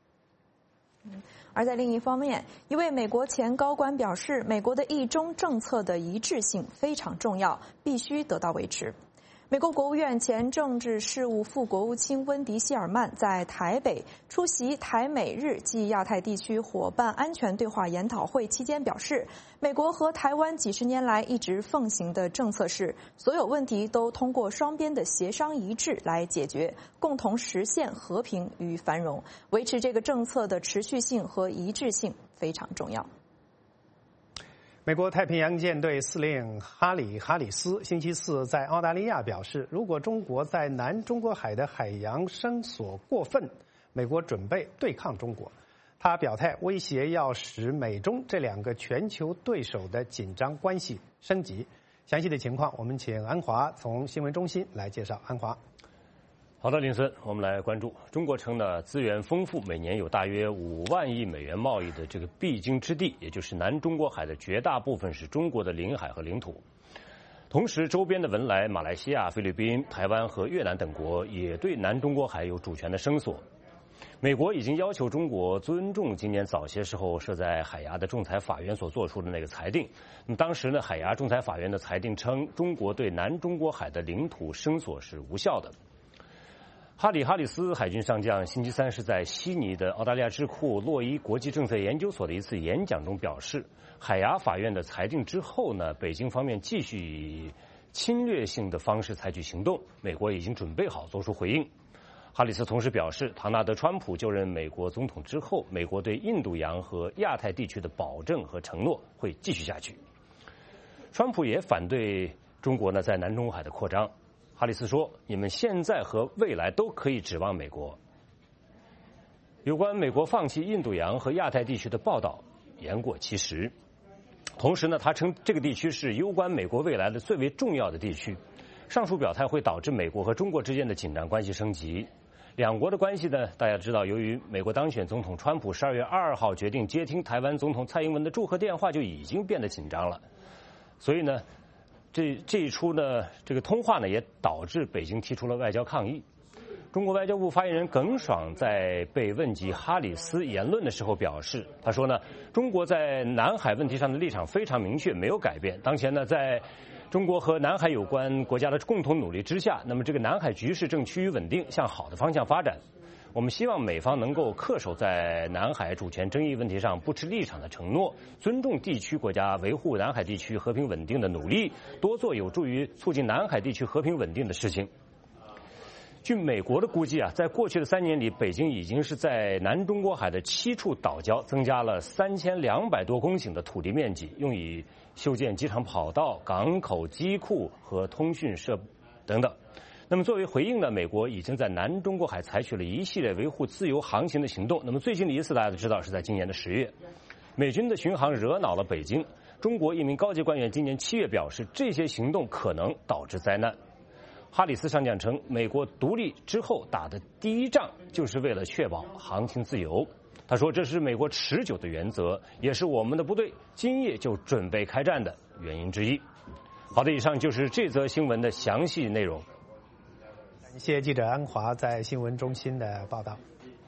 Speaker 2: 而在另一方面，一位美国前高官表示，美国的一中政策的一致性非常重要，必须得到维持。美国国务院前政治事务副国务卿温迪·希尔曼在台北出席台美日暨亚太地区伙伴安全对话研讨会期间表示，美国和台湾几十年来一直奉行的政策是，所有问题都通过双边的协商一致来解决，共同实现和平与繁荣。维持这个政策的持续性和一致性非常重要。
Speaker 1: 美国太平洋舰队司令哈里·哈里斯星期四在澳大利亚表示，如果中国在南中国海的海洋声索过分，美国准备对抗中国。他表态威胁要使美中这两个全球对手的紧张关系升级。详细的情况，我们请安华从新闻中心来介绍。安华。
Speaker 18: 好的，林森，我们来关注中国称呢资源丰富，每年有大约五万亿美元贸易的这个必经之地，也就是南中国海的绝大部分是中国的领海和领土。同时，周边的文莱、马来西亚、菲律宾、台湾和越南等国也对南中国海有主权的声索。美国已经要求中国尊重今年早些时候设在海牙的仲裁法院所做出的那个裁定。那么当时呢，海牙仲裁法院的裁定称，中国对南中国海的领土声索是无效的。哈里·哈里斯海军上将星期三是在悉尼的澳大利亚智库洛伊国际政策研究所的一次演讲中表示，海牙法院的裁定之后呢，北京方面继续以侵略性的方式采取行动，美国已经准备好做出回应。哈里斯同时表示，唐纳德·川普就任美国总统之后，美国对印度洋和亚太地区的保证和承诺会继续下去。川普也反对中国呢在南中国海的扩张。 哈里斯说：“你们现在和未来都可以指望美国。”有关美国放弃印度洋和亚太地区的报道言过其实。同时呢，他称这个地区是攸关美国未来的最为重要的地区。上述表态会导致美国和中国之间的紧张关系升级。两国的关系呢，大家知道，由于美国当选总统川普十二月二号决定接听台湾总统蔡英文的祝贺电话，就已经变得紧张了。所以呢，这这一出呢，这个通话呢，也导致北京提出了外交抗议。中国外交部发言人耿爽在被问及哈里斯言论的时候表示，他说呢，中国在南海问题上的立场非常明确，没有改变。当前呢，在中国和南海有关国家的共同努力之下，那么这个南海局势正趋于稳定，向好的方向发展。我们希望美方能够恪守在南海主权争议问题上不持立场的承诺，尊重地区国家维护南海地区和平稳定的努力，多做有助于促进南海地区和平稳定的事情。据美国的估计啊，在过去的三年里，北京已经是在南中国海的七处岛礁增加了三千两百多公顷的土地面积，用以修建机场跑道、港口、机库和通讯设等等。那么作为回应呢，美国已经在南中国海采取了一系列维护自由航行的行动。那么最近的一次大家都知道是在今年的十月，美军的巡航惹恼了北京。中国一名高级官员今年七月表示，这些行动可能导致灾难。哈里斯上将称，美国独立之后打的第一仗就是为了确保航行自由。他说，这是美国持久的原则，也是我们的部队今夜就准备开战的原因之一。好的，以上就是这则新闻的详细内容。
Speaker 1: 感谢记者安华在新闻中心的报道。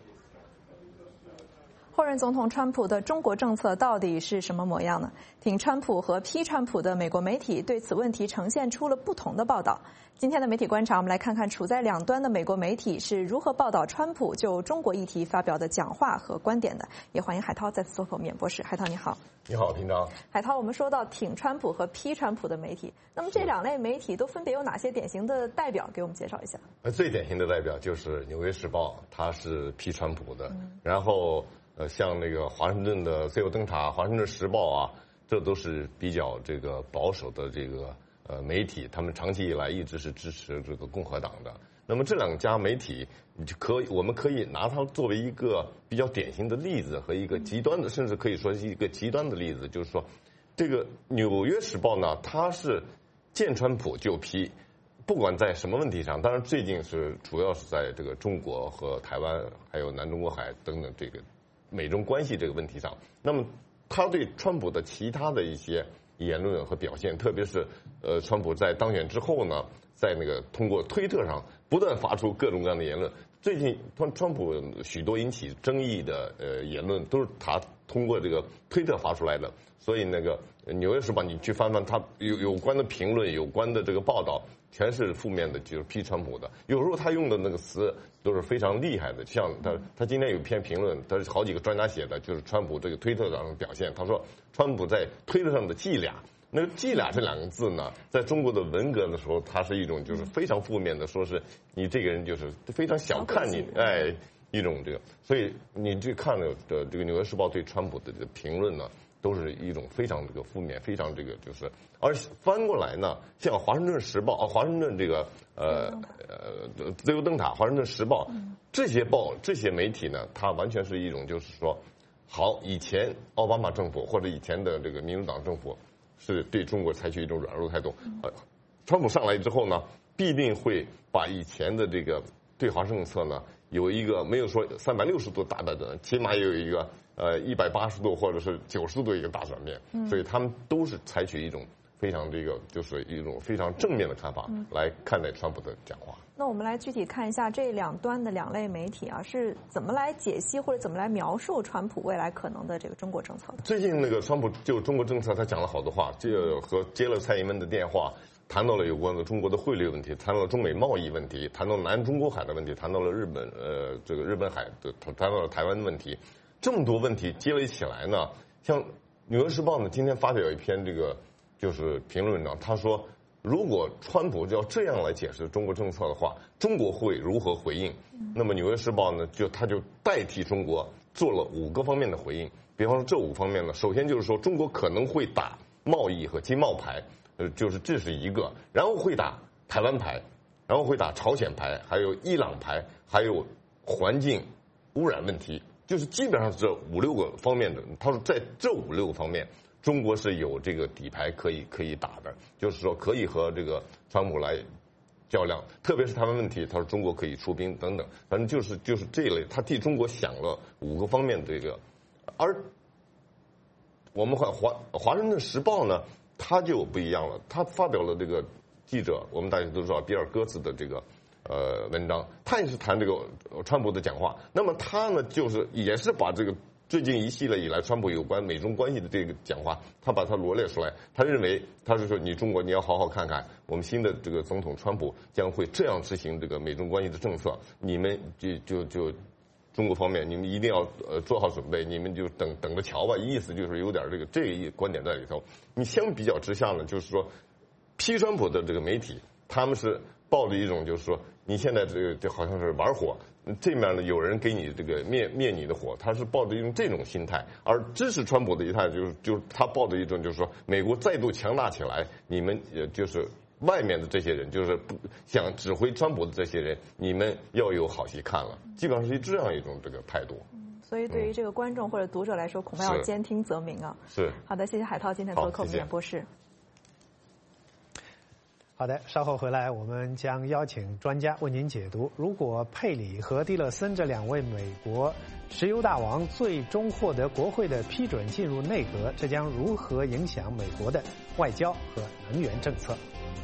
Speaker 2: 后任总统川普的中国政策到底是什么模样呢？挺川普和批川普的美国媒体对此问题呈现出了不同的报道。今天的媒体观察，我们来看看处在两端的美国媒体是如何报道川普就中国议题发表的讲话和观点的。也欢迎海涛再次做客我们演播室。海涛你好。
Speaker 17: 你好，平常。
Speaker 2: 海涛，我们说到挺川普和批川普的媒体，那么这两类媒体都分别有哪些典型的代表？给我们介绍一下。
Speaker 17: 最典型的代表就是《纽约时报》，它是批川普的，嗯、然后。呃，像那个华盛顿的自由灯塔、华盛顿时报啊，这都是比较这个保守的这个呃媒体，他们长期以来一直是支持这个共和党的。那么这两家媒体，你就可以，我们可以拿它作为一个比较典型的例子和一个极端的，甚至可以说是一个极端的例子，就是说，这个《纽约时报》呢，它是见川普就批。不管在什么问题上，当然最近是主要是在这个中国和台湾，还有南中国海等等这个。美中关系这个问题上，那么他对川普的其他的一些言论和表现，特别是呃，川普在当选之后呢，在那个通过推特上不断发出各种各样的言论。最近川川普许多引起争议的呃言论，都是他通过这个推特发出来的。所以那个《纽约时报》，你去翻翻他有有关的评论、有关的这个报道，全是负面的，就是批川普的。有时候他用的那个词都是非常厉害的，像他他今天有一篇评论，他是好几个专家写的，就是川普这个推特上的表现。他说川普在推特上的伎俩，那个伎俩这两个字呢，在中国的文革的时候，它是一种就是非常负面的，说是你这个人就是非常小看你，哎，一种这个。所以你去看了的这个《纽约时报》对川普的这个评论呢。都是一种非常这个负面，非常这个就是，而翻过来呢，像《华盛顿时报》啊，《华盛顿这个呃呃自由灯塔》《华盛顿时报》这些报这些媒体呢，它完全是一种就是说，好，以前奥巴马政府或者以前的这个民主党政府是对中国采取一种软弱态度，呃，川普上来之后呢，必定会把以前的这个对华政策呢有一个没有说三百六十度大的的，起码也有一个。呃，一百八十度或者是九十度一个大转变，嗯、所以他们都是采取一种非常这个，就是一种非常正面的看法来看待川普的讲话。
Speaker 2: 那我们来具体看一下这两端的两类媒体啊，是怎么来解析或者怎么来描述川普未来可能的这个中国政策的？
Speaker 17: 最近那个川普就中国政策，他讲了好多话，这个和接了蔡英文的电话，谈到了有关的中国的汇率问题，谈到了中美贸易问题，谈到了南中国海的问题，谈到了日本呃这个日本海的，谈到了台湾的问题。这么多问题接了起来呢，像《纽约时报》呢，今天发表一篇这个就是评论文章，他说，如果川普要这样来解释中国政策的话，中国会如何回应？那么《纽约时报》呢，就他就代替中国做了五个方面的回应。比方说这五方面呢，首先就是说中国可能会打贸易和经贸牌，呃，就是这是一个，然后会打台湾牌， 然后会打朝鲜牌，还有伊朗牌，还有环境污染问题，就是基本上这五六个方面的。他说在这五六个方面，中国是有这个底牌可以可以打的，就是说可以和这个川普来较量，特别是台湾问题，他说中国可以出兵等等，反正就是就是这一类，他替中国想了五个方面的这个，而我们华华华盛顿时报呢，他就不一样了，他发表了这个记者，我们大家都知道比尔戈茨的这个呃文章，他也是谈这个川普的讲话，那么他呢就是也是把这个最近一系列以来川普有关美中关系的这个讲话，他把它罗列出来，他认为他是说你中国你要好好看看，我们新的这个总统川普将会这样执行这个美中关系的政策，你们就就就中国方面你们一定要呃做好准备，你们就等等着瞧吧，意思就是有点这个这一观点在里头。你相比较之下呢，就是说批川普的这个媒体，他们是抱着一种就是说你现在这个就好像是玩火。这面呢，有人给你这个灭灭你的火，他是抱着一种这种心态，而支持川普的一态就是就是他抱着一种就是说美国再度强大起来，你们也就是外面的这些人，就是不想指挥川普的这些人，你们要有好戏看了，基本上是这样一种这个态度。
Speaker 2: 所以对于这个观众或者读者来说，恐怕要兼听则明啊。
Speaker 17: 是。
Speaker 2: 好的，谢谢海涛今天做客我们演播室。
Speaker 1: 好的，稍后回来我们将邀请专家为您解读，如果佩里和蒂勒森这两位美国石油大王最终获得国会的批准进入内阁，这将如何影响美国的外交和能源政策？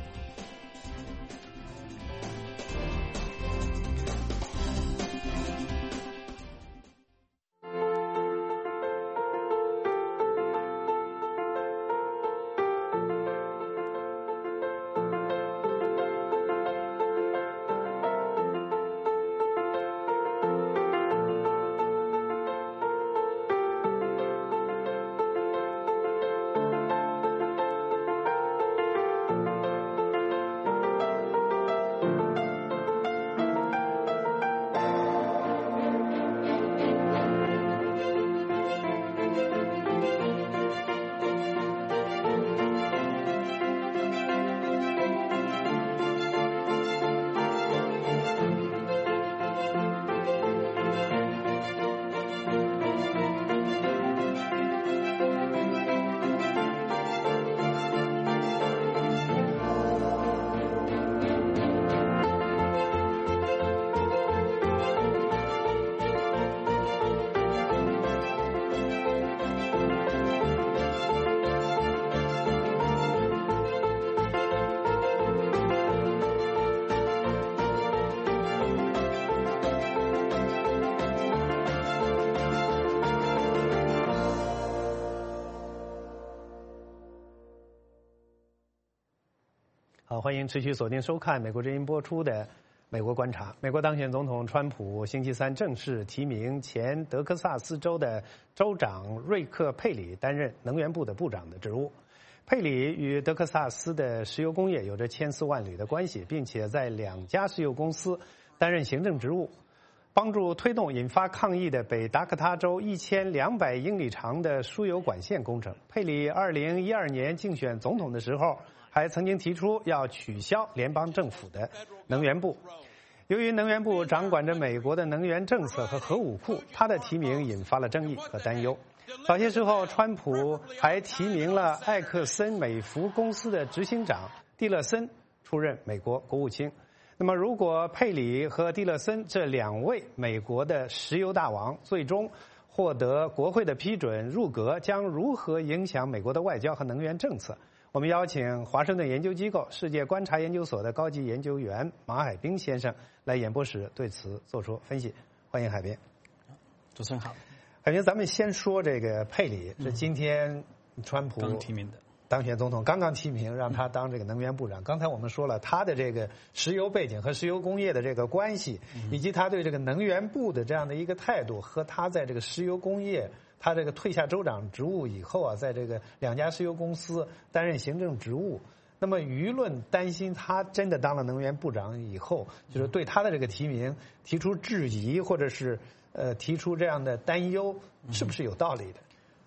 Speaker 1: 好，欢迎持续锁定收看美国之音播出的《美国观察》。美国当选总统川普星期三正式提名前德克萨斯州的州长瑞克·佩里担任能源部的部长的职务。佩里与德克萨斯的石油工业有着千丝万缕的关系，并且在两家石油公司担任行政职务，帮助推动引发抗议的北达科他州一千两百英里长的输油管线工程。佩里二零一二年竞选总统的时候，还曾经提出要取消联邦政府的能源部。由于能源部掌管着美国的能源政策和核武库，他的提名引发了争议和担忧。早些时候，川普还提名了艾克森美孚公司的执行长蒂勒森出任美国国务卿。那么，如果佩里和蒂勒森这两位美国的石油大王最终获得国会的批准入阁，将如何影响美国的外交和能源政策？我们邀请华盛顿研究机构世界观察研究所的高级研究员马海兵先生来演播室对此做出分析。欢迎海兵。
Speaker 19: 主持人好。
Speaker 1: 海兵，咱们先说这个佩里，是今天川普
Speaker 19: 刚提名的
Speaker 1: 当选总统，刚刚提名让他当这个能源部长。刚才我们说了他的这个石油背景和石油工业的这个关系，以及他对这个能源部的这样的一个态度，和他在这个石油工业。他这个退下州长职务以后啊，在这个两家石油公司担任行政职务。那么舆论担心他真的当了能源部长以后，就是对他的这个提名提出质疑，或者是呃提出这样的担忧，是不是有道理的？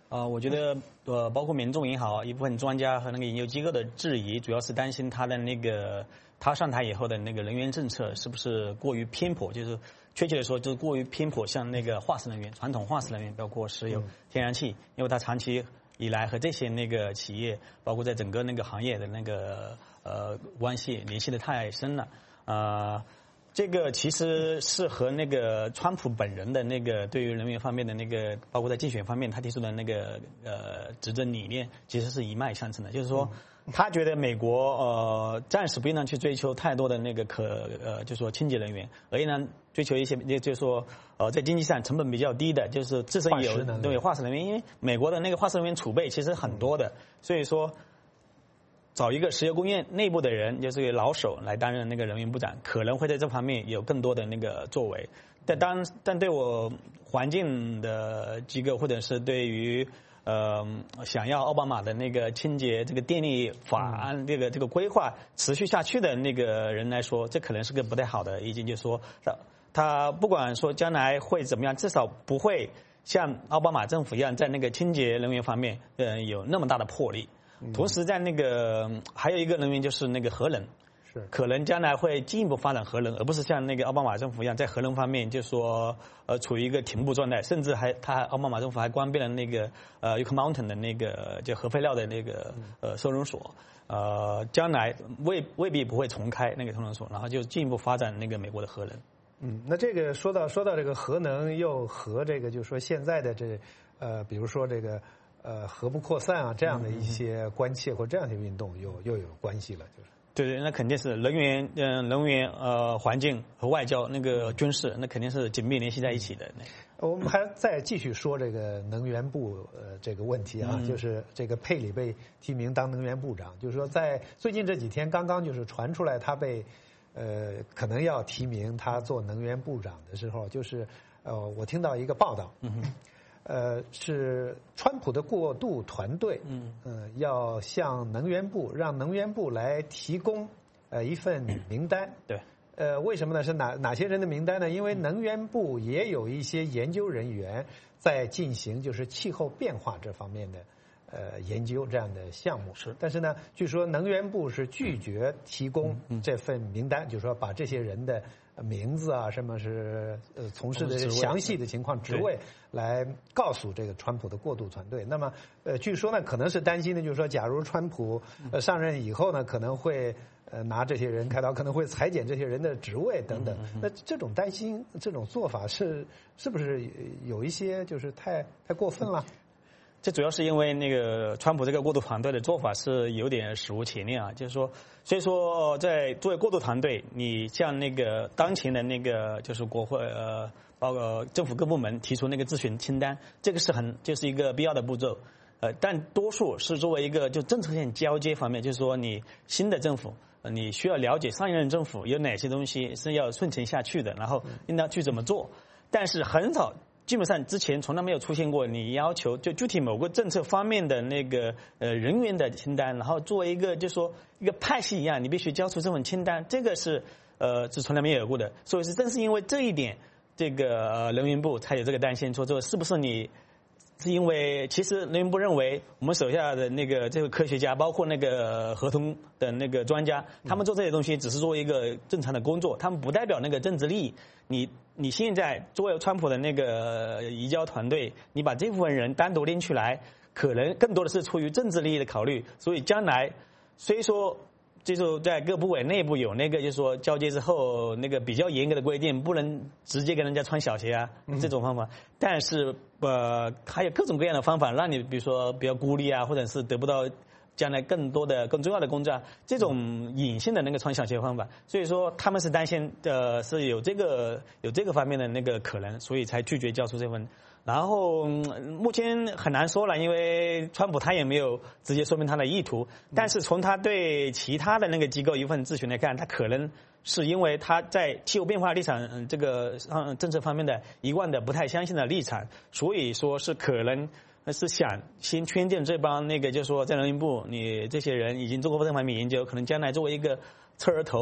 Speaker 19: 呃，我觉得呃，包括民众也好，一部分专家和那个研究机构的质疑，主要是担心他的那个他上台以后的那个能源政策是不是过于偏颇，就是确切的说，就是过于偏颇向那个化石能源、传统化石能源，包括石油、天然气，因为他长期以来和这些那个企业，包括在整个那个行业的那个呃关系联系的太深了，呃。这个其实是和那个川普本人的那个对于能源方面的那个，包括在竞选方面他提出的那个呃执政理念，其实是一脉相承的。就是说，他觉得美国呃暂时不应当去追求太多的那个可呃，就是说清洁能源，而应当追求一些，就是说呃在经济上成本比较低的，就是自身有对化石能源，因为美国的那个化石能源储备其实很多的，所以说。找一个石油工业内部的人，就是个老手来担任那个能源部长，可能会在这方面有更多的那个作为。但当但对我环境的机构，或者是对于呃想要奥巴马的那个清洁这个电力法案这个这个规划持续下去的那个人来说，这可能是个不太好的意见。就是说，他他不管说将来会怎么样，至少不会像奥巴马政府一样，在那个清洁能源方面，呃有那么大的魄力。同时，在那个还有一个能源就是那个核能，是可能将来会进一步发展核能，而不是像那个奥巴马政府一样在核能方面就说呃处于一个停步状态，甚至还他奥巴马政府还关闭了那个呃 Yucca Mountain 的那个就核废料的那个呃收容所，呃将来未未必不会重开那个收容所，然后就进一步发展那个美国的核能。
Speaker 1: 嗯，那这个说到说到这个核能，又和这个就是说现在的这呃比如说这个。呃，核不扩散啊，这样的一些关切或这样的运动又又有关系了，就是。
Speaker 19: 对对，那肯定是能源，嗯、呃，能源，呃，环境和外交那个军事，那肯定是紧密联系在一起的。
Speaker 1: 我们还再继续说这个能源部呃这个问题啊，嗯、就是这个佩里被提名当能源部长，就是说在最近这几天刚刚就是传出来他被呃可能要提名他做能源部长的时候，就是呃我听到一个报道。嗯哼呃，是川普的过渡团队，嗯，呃，要向能源部让能源部来提供呃一份名单，
Speaker 19: 对，
Speaker 1: 呃，为什么呢？是哪哪些人的名单呢？因为能源部也有一些研究人员在进行就是气候变化这方面的呃研究这样的项目，是，但是呢，据说能源部是拒绝提供这份名单，就是说把这些人的。名字啊，什么是呃从事的详细的情况、职位，来告诉这个川普的过渡团队。那么，呃，据说呢，可能是担心的，就是说，假如川普呃上任以后呢，可能会呃拿这些人开刀，可能会裁减这些人的职位等等。那这种担心，这种做法是是不是有一些就是太太过分了？
Speaker 19: 这主要是因为那个川普这个过渡团队的做法是有点史无前例啊，就是说，所以说在作为过渡团队，你向那个当前的那个就是国会呃，包括政府各部门提出那个咨询清单，这个是很就是一个必要的步骤，呃，但多数是作为一个就政策性交接方面，就是说你新的政府，呃，你需要了解上一任政府有哪些东西是要顺承下去的，然后应当去怎么做，但是很少。基本上之前从来没有出现过你要求就具体某个政策方面的那个呃人员的清单，然后作为一个就说一个派系一样，你必须交出这份清单，这个是呃是从来没有过的。所以是正是因为这一点，这个呃能源部才有这个担心，说这是不是你是因为其实能源部认为我们手下的那个这个科学家，包括那个合同的那个专家，他们做这些东西只是作为一个正常的工作，他们不代表那个政治利益。你你现在作为川普的那个移交团队，你把这部分人单独拎出来，可能更多的是出于政治利益的考虑。所以将来虽说就是在各部委内部有那个就是说交接之后那个比较严格的规定，不能直接跟人家穿小鞋啊这种方法，但是呃还有各种各样的方法让你比如说比较孤立啊，或者是得不到将来更多的更重要的工作，这种隐性的那个穿小鞋方法，所以说他们是担心呃是有这个有这个方面的那个可能，所以才拒绝交出这份。然后目前很难说了，因为川普他也没有直接说明他的意图，但是从他对其他的那个机构一份咨询来看，他可能是因为他在气候变化立场这个政策方面的一贯的不太相信的立场，所以说是可能是想先圈定这帮那个，就是说在能源部你这些人已经做过这方面研究，可能将来作为一个侧儿头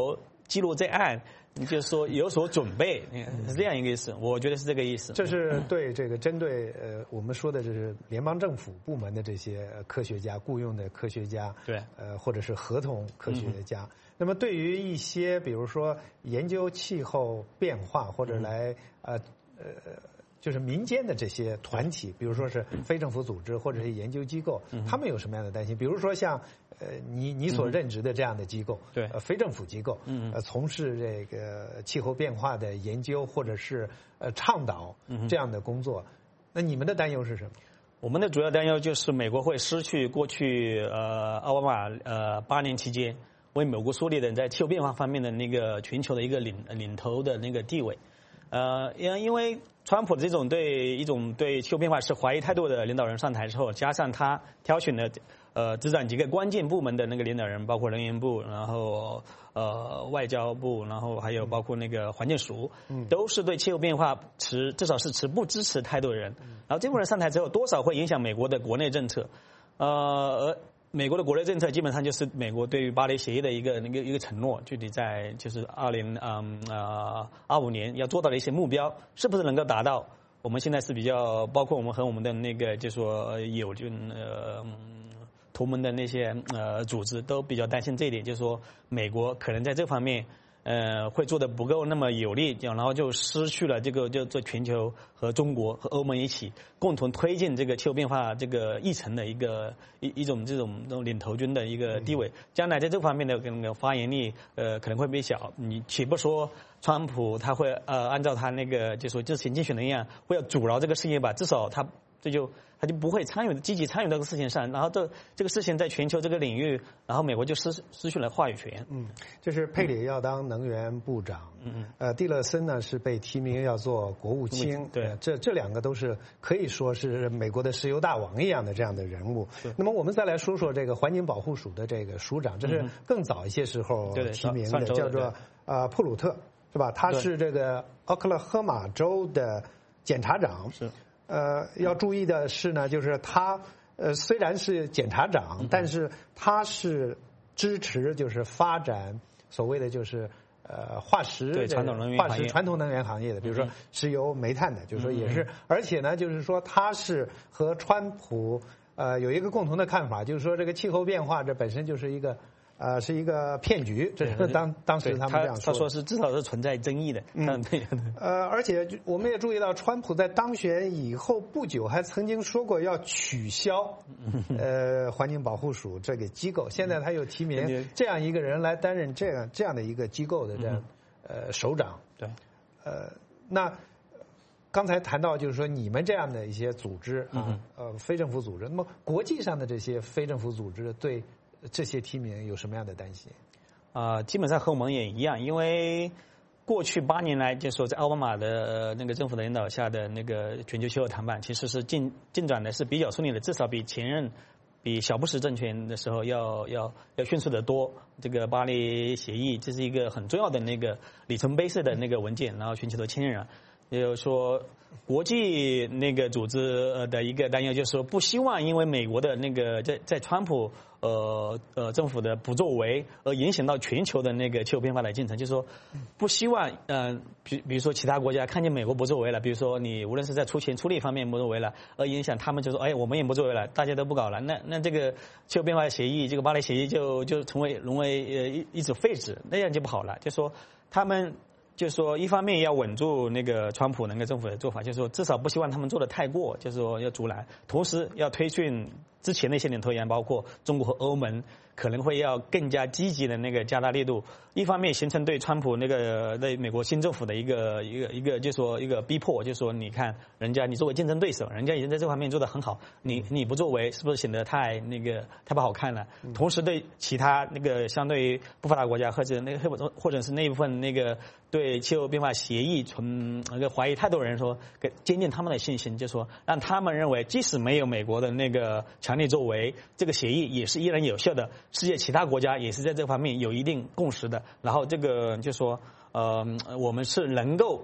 Speaker 19: 记录在案。就是说有所准备，是这样一个意思，我觉得是这个意思。
Speaker 1: 这是对这个针对呃我们说的这是联邦政府部门的这些科学家雇佣的科学家，
Speaker 19: 对，
Speaker 1: 呃或者是合同科学家。嗯、那么对于一些比如说研究气候变化或者来呃呃就是民间的这些团体，比如说是非政府组织或者是研究机构，嗯、他们有什么样的担心？比如说像。呃，你你所任职的这样的机构，
Speaker 19: 对、
Speaker 1: 嗯，呃，非政府机构，嗯，呃，从事这个气候变化的研究或者是呃倡导这样的工作，嗯、那你们的担忧是什么？
Speaker 19: 我们的主要担忧就是美国会失去过去呃奥巴马呃八年期间为美国树立的在气候变化方面的那个全球的一个领领头的那个地位，呃，因因为川普这种对一种对气候变化是怀疑态度的领导人上台之后，加上他挑选的。呃，执掌几个关键部门的那个领导人，包括能源部，然后呃外交部，然后还有包括那个环境署，嗯，都是对气候变化持至少是持不支持态度的人。然后这部分人上台之后，多少会影响美国的国内政策。呃，而美国的国内政策基本上就是美国对于巴黎协议的一个那个一个承诺，具体在就是二零嗯呃二五年要做到的一些目标，是不是能够达到？我们现在是比较包括我们和我们的那个就说有就呃。同盟的那些呃组织都比较担心这一点，就是说美国可能在这方面呃会做的不够那么有力，然后就失去了这个就做全球和中国和欧盟一起共同推进这个气候变化这个议程的一个一一种这种这种领头军的一个地位，将来在这方面的那个发言力呃可能会变小。你且不说川普他会呃按照他那个就说之前竞选的一样会要阻挠这个事业吧，至少他这就。他就不会参与积极参与这个事情上，然后这这个事情在全球这个领域，然后美国就失失去了话语权。
Speaker 1: 嗯，这是佩里要当能源部长，嗯嗯，呃，蒂勒森呢是被提名要做国务卿，
Speaker 19: 对，
Speaker 1: 呃、这这两个都是可以说是美国的石油大王一样的这样的人物。那么我们再来说说这个环境保护署的这个署长，这是更早一些时候提名的，
Speaker 19: 嗯、
Speaker 1: 叫做呃普鲁特，是吧？他是这个奥克拉荷马州的检察长。
Speaker 19: 是。
Speaker 1: 呃，要注意的是呢，就是他呃虽然是检察长，嗯、但是他是支持就是发展所谓的就是呃化石
Speaker 19: 对传统能源
Speaker 1: 化石传统能源行业的，比如说石油、煤炭的，就是说也是，嗯、而且呢，就是说他是和川普呃有一个共同的看法，就是说这个气候变化这本身就是一个。呃，是一个骗局，这是当当时他们这样说。
Speaker 19: 他说是至少是存在争议的。
Speaker 1: 嗯，呃，而且我们也注意到，川普在当选以后不久，还曾经说过要取消呃环境保护署这个机构。现在他又提名这样一个人来担任这样这样的一个机构的这样呃首长。
Speaker 19: 对，
Speaker 1: 呃，那刚才谈到就是说你们这样的一些组织啊，呃，非政府组织，那么国际上的这些非政府组织对。这些提名有什么样的担心？
Speaker 19: 啊、呃，基本上和我们也一样，因为过去八年来，就说在奥巴马的那个政府的领导下的那个全球气候谈判，其实是进进展的是比较顺利的，至少比前任、比小布什政权的时候要要要迅速的多。这个巴黎协议这是一个很重要的那个里程碑式的那个文件，然后全球都签认了。也就是说，国际那个组织的一个担忧就是说，不希望因为美国的那个在在川普呃呃政府的不作为而影响到全球的那个气候变化的进程，就是说，不希望呃比比如说其他国家看见美国不作为了，比如说你无论是在出钱出力方面不作为了，而影响他们就说，哎，我们也不作为了，大家都不搞了，那那这个气候变化协议，这个巴黎协议就就成为沦为呃一一纸废纸，那样就不好了，就说他们。就是说，一方面要稳住那个川普那个政府的做法，就是说至少不希望他们做的太过，就是说要阻拦，同时要推进之前那些领头羊，包括中国和欧盟，可能会要更加积极的那个加大力度。一方面形成对川普那个对美国新政府的一个一个一个，就是说一个逼迫，就是说你看人家你作为竞争对手，人家已经在这方面做得很好，你你不作为，是不是显得太那个太不好看了？同时对其他那个相对于不发达国家或者那个或者或者是那一部分那个对气候变化协议存那个怀疑态度的人说，给坚定他们的信心，就说让他们认为，即使没有美国的那个强力作为，这个协议也是依然有效的。世界其他国家也是在这方面有一定共识的。然后这个就说，呃，我们是能够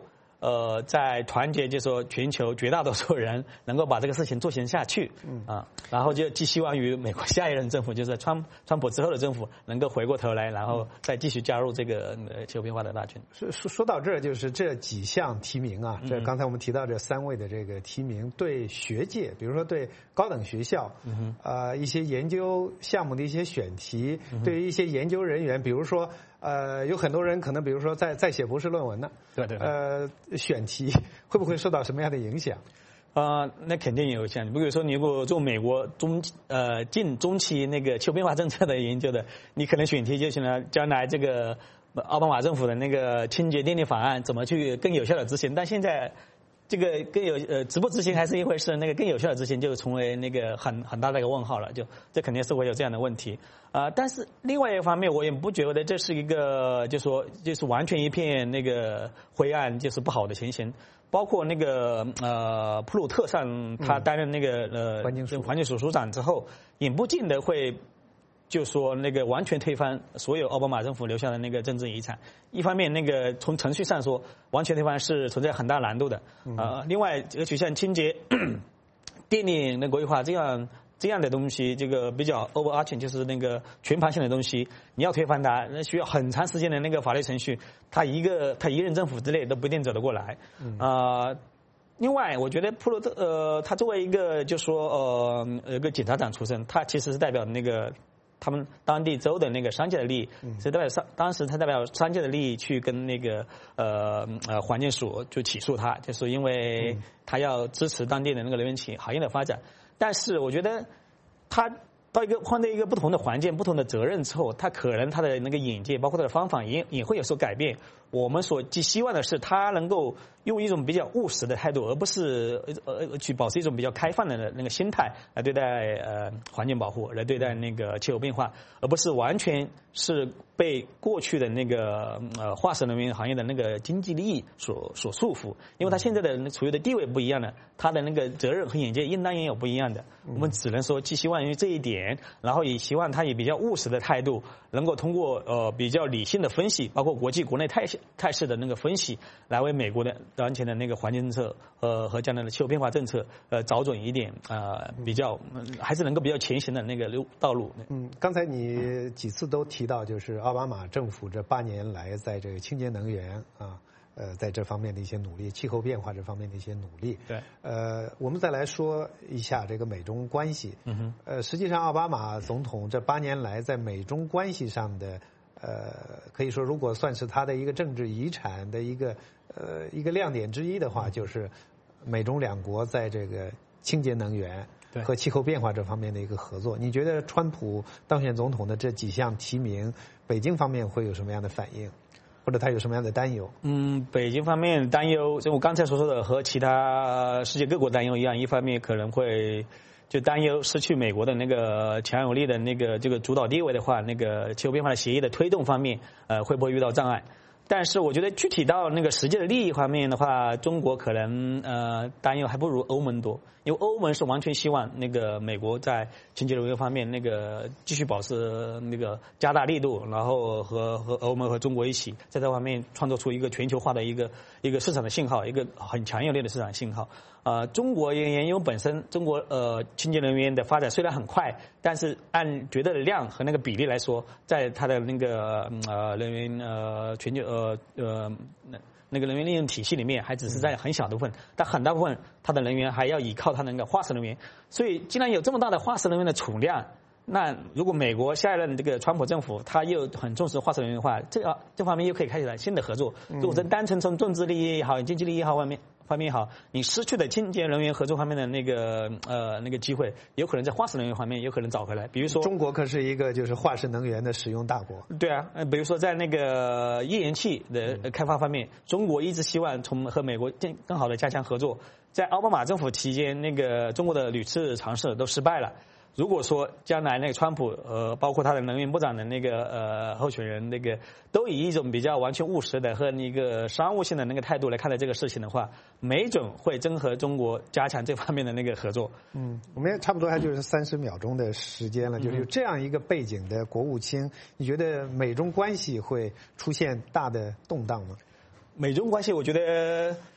Speaker 19: 呃，在团结，就是说全球绝大多数人能够把这个事情做行下去，嗯啊，然后就寄希望于美国下一任政府，就是川川普之后的政府能够回过头来，然后再继续加入这个呃气候变化的大军。
Speaker 1: 说说说到这儿，就是这几项提名啊，这刚才我们提到这三位的这个提名，对学界，比如说对高等学校，嗯、呃一些研究项目的一些选题，嗯、对于一些研究人员，比如说。呃，有很多人可能，比如说在在写博士论文呢，
Speaker 19: 对对对，
Speaker 1: 呃，选题会不会受到什么样的影响？
Speaker 19: 啊、呃，那肯定有影响。比如说，你如果做美国中呃近中期那个气候变化政策的研究的，你可能选题就是呢，将来这个奥巴马政府的那个清洁电力法案怎么去更有效的执行。但现在这个更有呃执不执行还是一回事，那个更有效的执行就成为那个很很大的一个问号了。就这肯定是会有这样的问题。啊、呃，但是另外一个方面，我也不觉得这是一个，就说就是完全一片那个灰暗，就是不好的情形。包括那个呃普鲁特上他担任那个、嗯、呃环境署环境署署长之后，也不见得会就说那个完全推翻所有奥巴马政府留下的那个政治遗产。一方面，那个从程序上说，完全推翻是存在很大难度的。呃，另外，尤其像清洁、电力的国有化这样。这样的东西，这个比较 overarching， 就是那个全盘性的东西，你要推翻它，那需要很长时间的那个法律程序，他一个他一任政府之内都不一定走得过来。嗯、呃，另外，我觉得普鲁特呃，他作为一个就说呃一个检察长出身，他其实是代表那个他们当地州的那个商界的利益，嗯、是代表商当时他代表商界的利益去跟那个呃呃环境署就起诉他，就是因为他要支持当地的那个能源企行业的发展。但是我觉得，他到一个换到一个不同的环境、不同的责任之后，他可能他的那个眼界，包括他的方法也也会有所改变。我们所寄希望的是，他能够用一种比较务实的态度，而不是呃去保持一种比较开放的那个心态来对待呃环境保护，来对待那个气候变化，而不是完全是被过去的那个呃化石能源行业的那个经济利益所所束缚。因为他现在的处于的地位不一样了，他的那个责任和眼界应当也有不一样的。我们只能说寄希望于这一点，然后也希望他以比较务实的态度，能够通过呃比较理性的分析，包括国际国内态势态势的那个分析，来为美国的当前的那个环境政策呃和将来的气候变化政策呃找准一点呃比较、嗯、还是能够比较前行的那个路道路。
Speaker 1: 嗯，刚才你几次都提到，就是奥巴马政府这八年来在这个清洁能源啊。呃，在这方面的一些努力，气候变化这方面的一些努力。
Speaker 19: 对。
Speaker 1: 呃，我们再来说一下这个美中关系。嗯哼。呃，实际上，奥巴马总统这八年来在美中关系上的，呃，可以说如果算是他的一个政治遗产的一个呃一个亮点之一的话，就是美中两国在这个清洁能源和气候变化这方面的一个合作。你觉得川普当选总统的这几项提名，北京方面会有什么样的反应？或者他有什么样的担忧？
Speaker 19: 嗯，北京方面担忧，就我刚才所说的，和其他世界各国担忧一样，一方面可能会就担忧失去美国的那个强有力的那个这个主导地位的话，那个气候变化的协议的推动方面，呃，会不会遇到障碍？但是我觉得具体到那个实际的利益方面的话，中国可能呃担忧还不如欧盟多，因为欧盟是完全希望那个美国在清洁能源方面那个继续保持那个加大力度，然后和和欧盟和中国一起在这方面创造出一个全球化的一个一个市场的信号，一个很强有力的市场信号。呃，中国原因为本身中国呃清洁能源的发展虽然很快，但是按绝对的量和那个比例来说，在它的那个呃能源呃全球呃呃那那个能源利用体系里面，还只是在很小的部分，但很大部分它的能源还要依靠它那个化石能源。所以，既然有这么大的化石能源的储量，那如果美国下一任这个川普政府他又很重视化石能源的话，这个这方面又可以开始新的合作。如果真单纯从政治利益也好，经济利益也好方面。方面也好，你失去的清洁能源合作方面的那个呃那个机会，有可能在化石能源方面有可能找回来。比如说，
Speaker 1: 中国可是一个就是化石能源的使用大国。
Speaker 19: 对啊，比如说在那个页岩气的开发方面，中国一直希望从和美国更更好的加强合作。在奥巴马政府期间，那个中国的屡次尝试都失败了。如果说将来那个川普呃，包括他的能源部长的那个呃候选人，那个都以一种比较完全务实的和一个商务性的那个态度来看待这个事情的话，没准会真和中国加强这方面的那个合作。
Speaker 1: 嗯，我们也差不多还就是三十秒钟的时间了，就是有这样一个背景的国务卿，你觉得美中关系会出现大的动荡吗？
Speaker 19: 美中关系，我觉得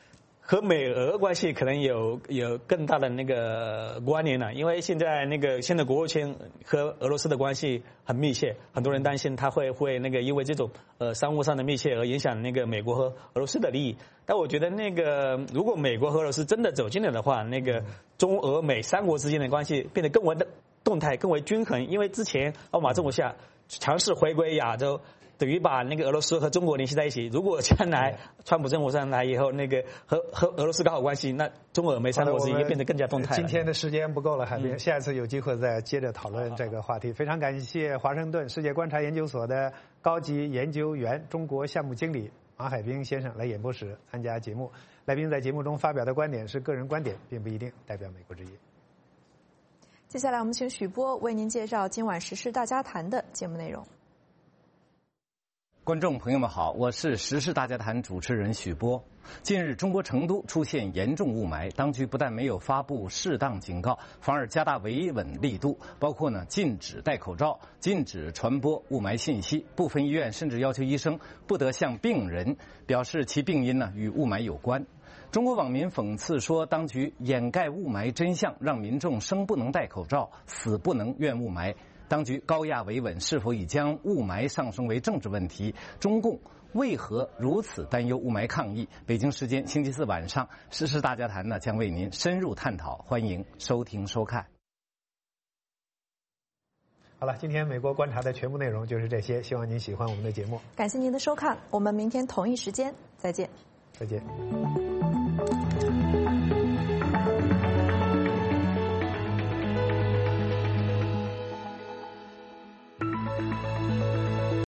Speaker 19: 和美俄关系可能有有更大的那个关联了，因为现在那个现在国务卿和俄罗斯的关系很密切，很多人担心他会会那个因为这种呃商务上的密切而影响那个美国和俄罗斯的利益。但我觉得那个如果美国和俄罗斯真的走近了的话，那个中俄美三国之间的关系变得更为的动态、更为均衡，因为之前奥巴马政府下强势回归亚洲。等于把那个俄罗斯和中国联系在一起。如果将来川普政府上来以后，那个和和俄罗斯搞好关系，那中俄美三国之间变得更加动态。
Speaker 1: 今天的时间不够了，海滨，下次有机会再接着讨论这个话题。非常感谢华盛顿世界观察研究所的高级研究员、中国项目经理马海兵先生来演播室参加节目。来宾在节目中发表的观点是个人观点，并不一定代表美国之音。
Speaker 2: 接下来我们请许波为您介绍今晚时事大家谈的节目内容。
Speaker 20: 观众朋友们好，我是时事大家谈主持人许波。近日，中国成都出现严重雾霾，当局不但没有发布适当警告，反而加大维稳力度，包括呢禁止戴口罩、禁止传播雾霾信息。部分医院甚至要求医生不得向病人表示其病因呢与雾霾有关。中国网民讽刺说，当局掩盖雾霾真相，让民众生不能戴口罩，死不能怨雾霾。当局高压维稳，是否已将雾霾上升为政治问题？中共为何如此担忧雾霾抗议？北京时间星期四晚上，时事大家谈呢将为您深入探讨，欢迎收听收看。
Speaker 1: 好了，今天美国观察的全部内容就是这些，希望您喜欢我们的节目。
Speaker 2: 感谢您的收看，我们明天同一时间再见。
Speaker 1: 再见。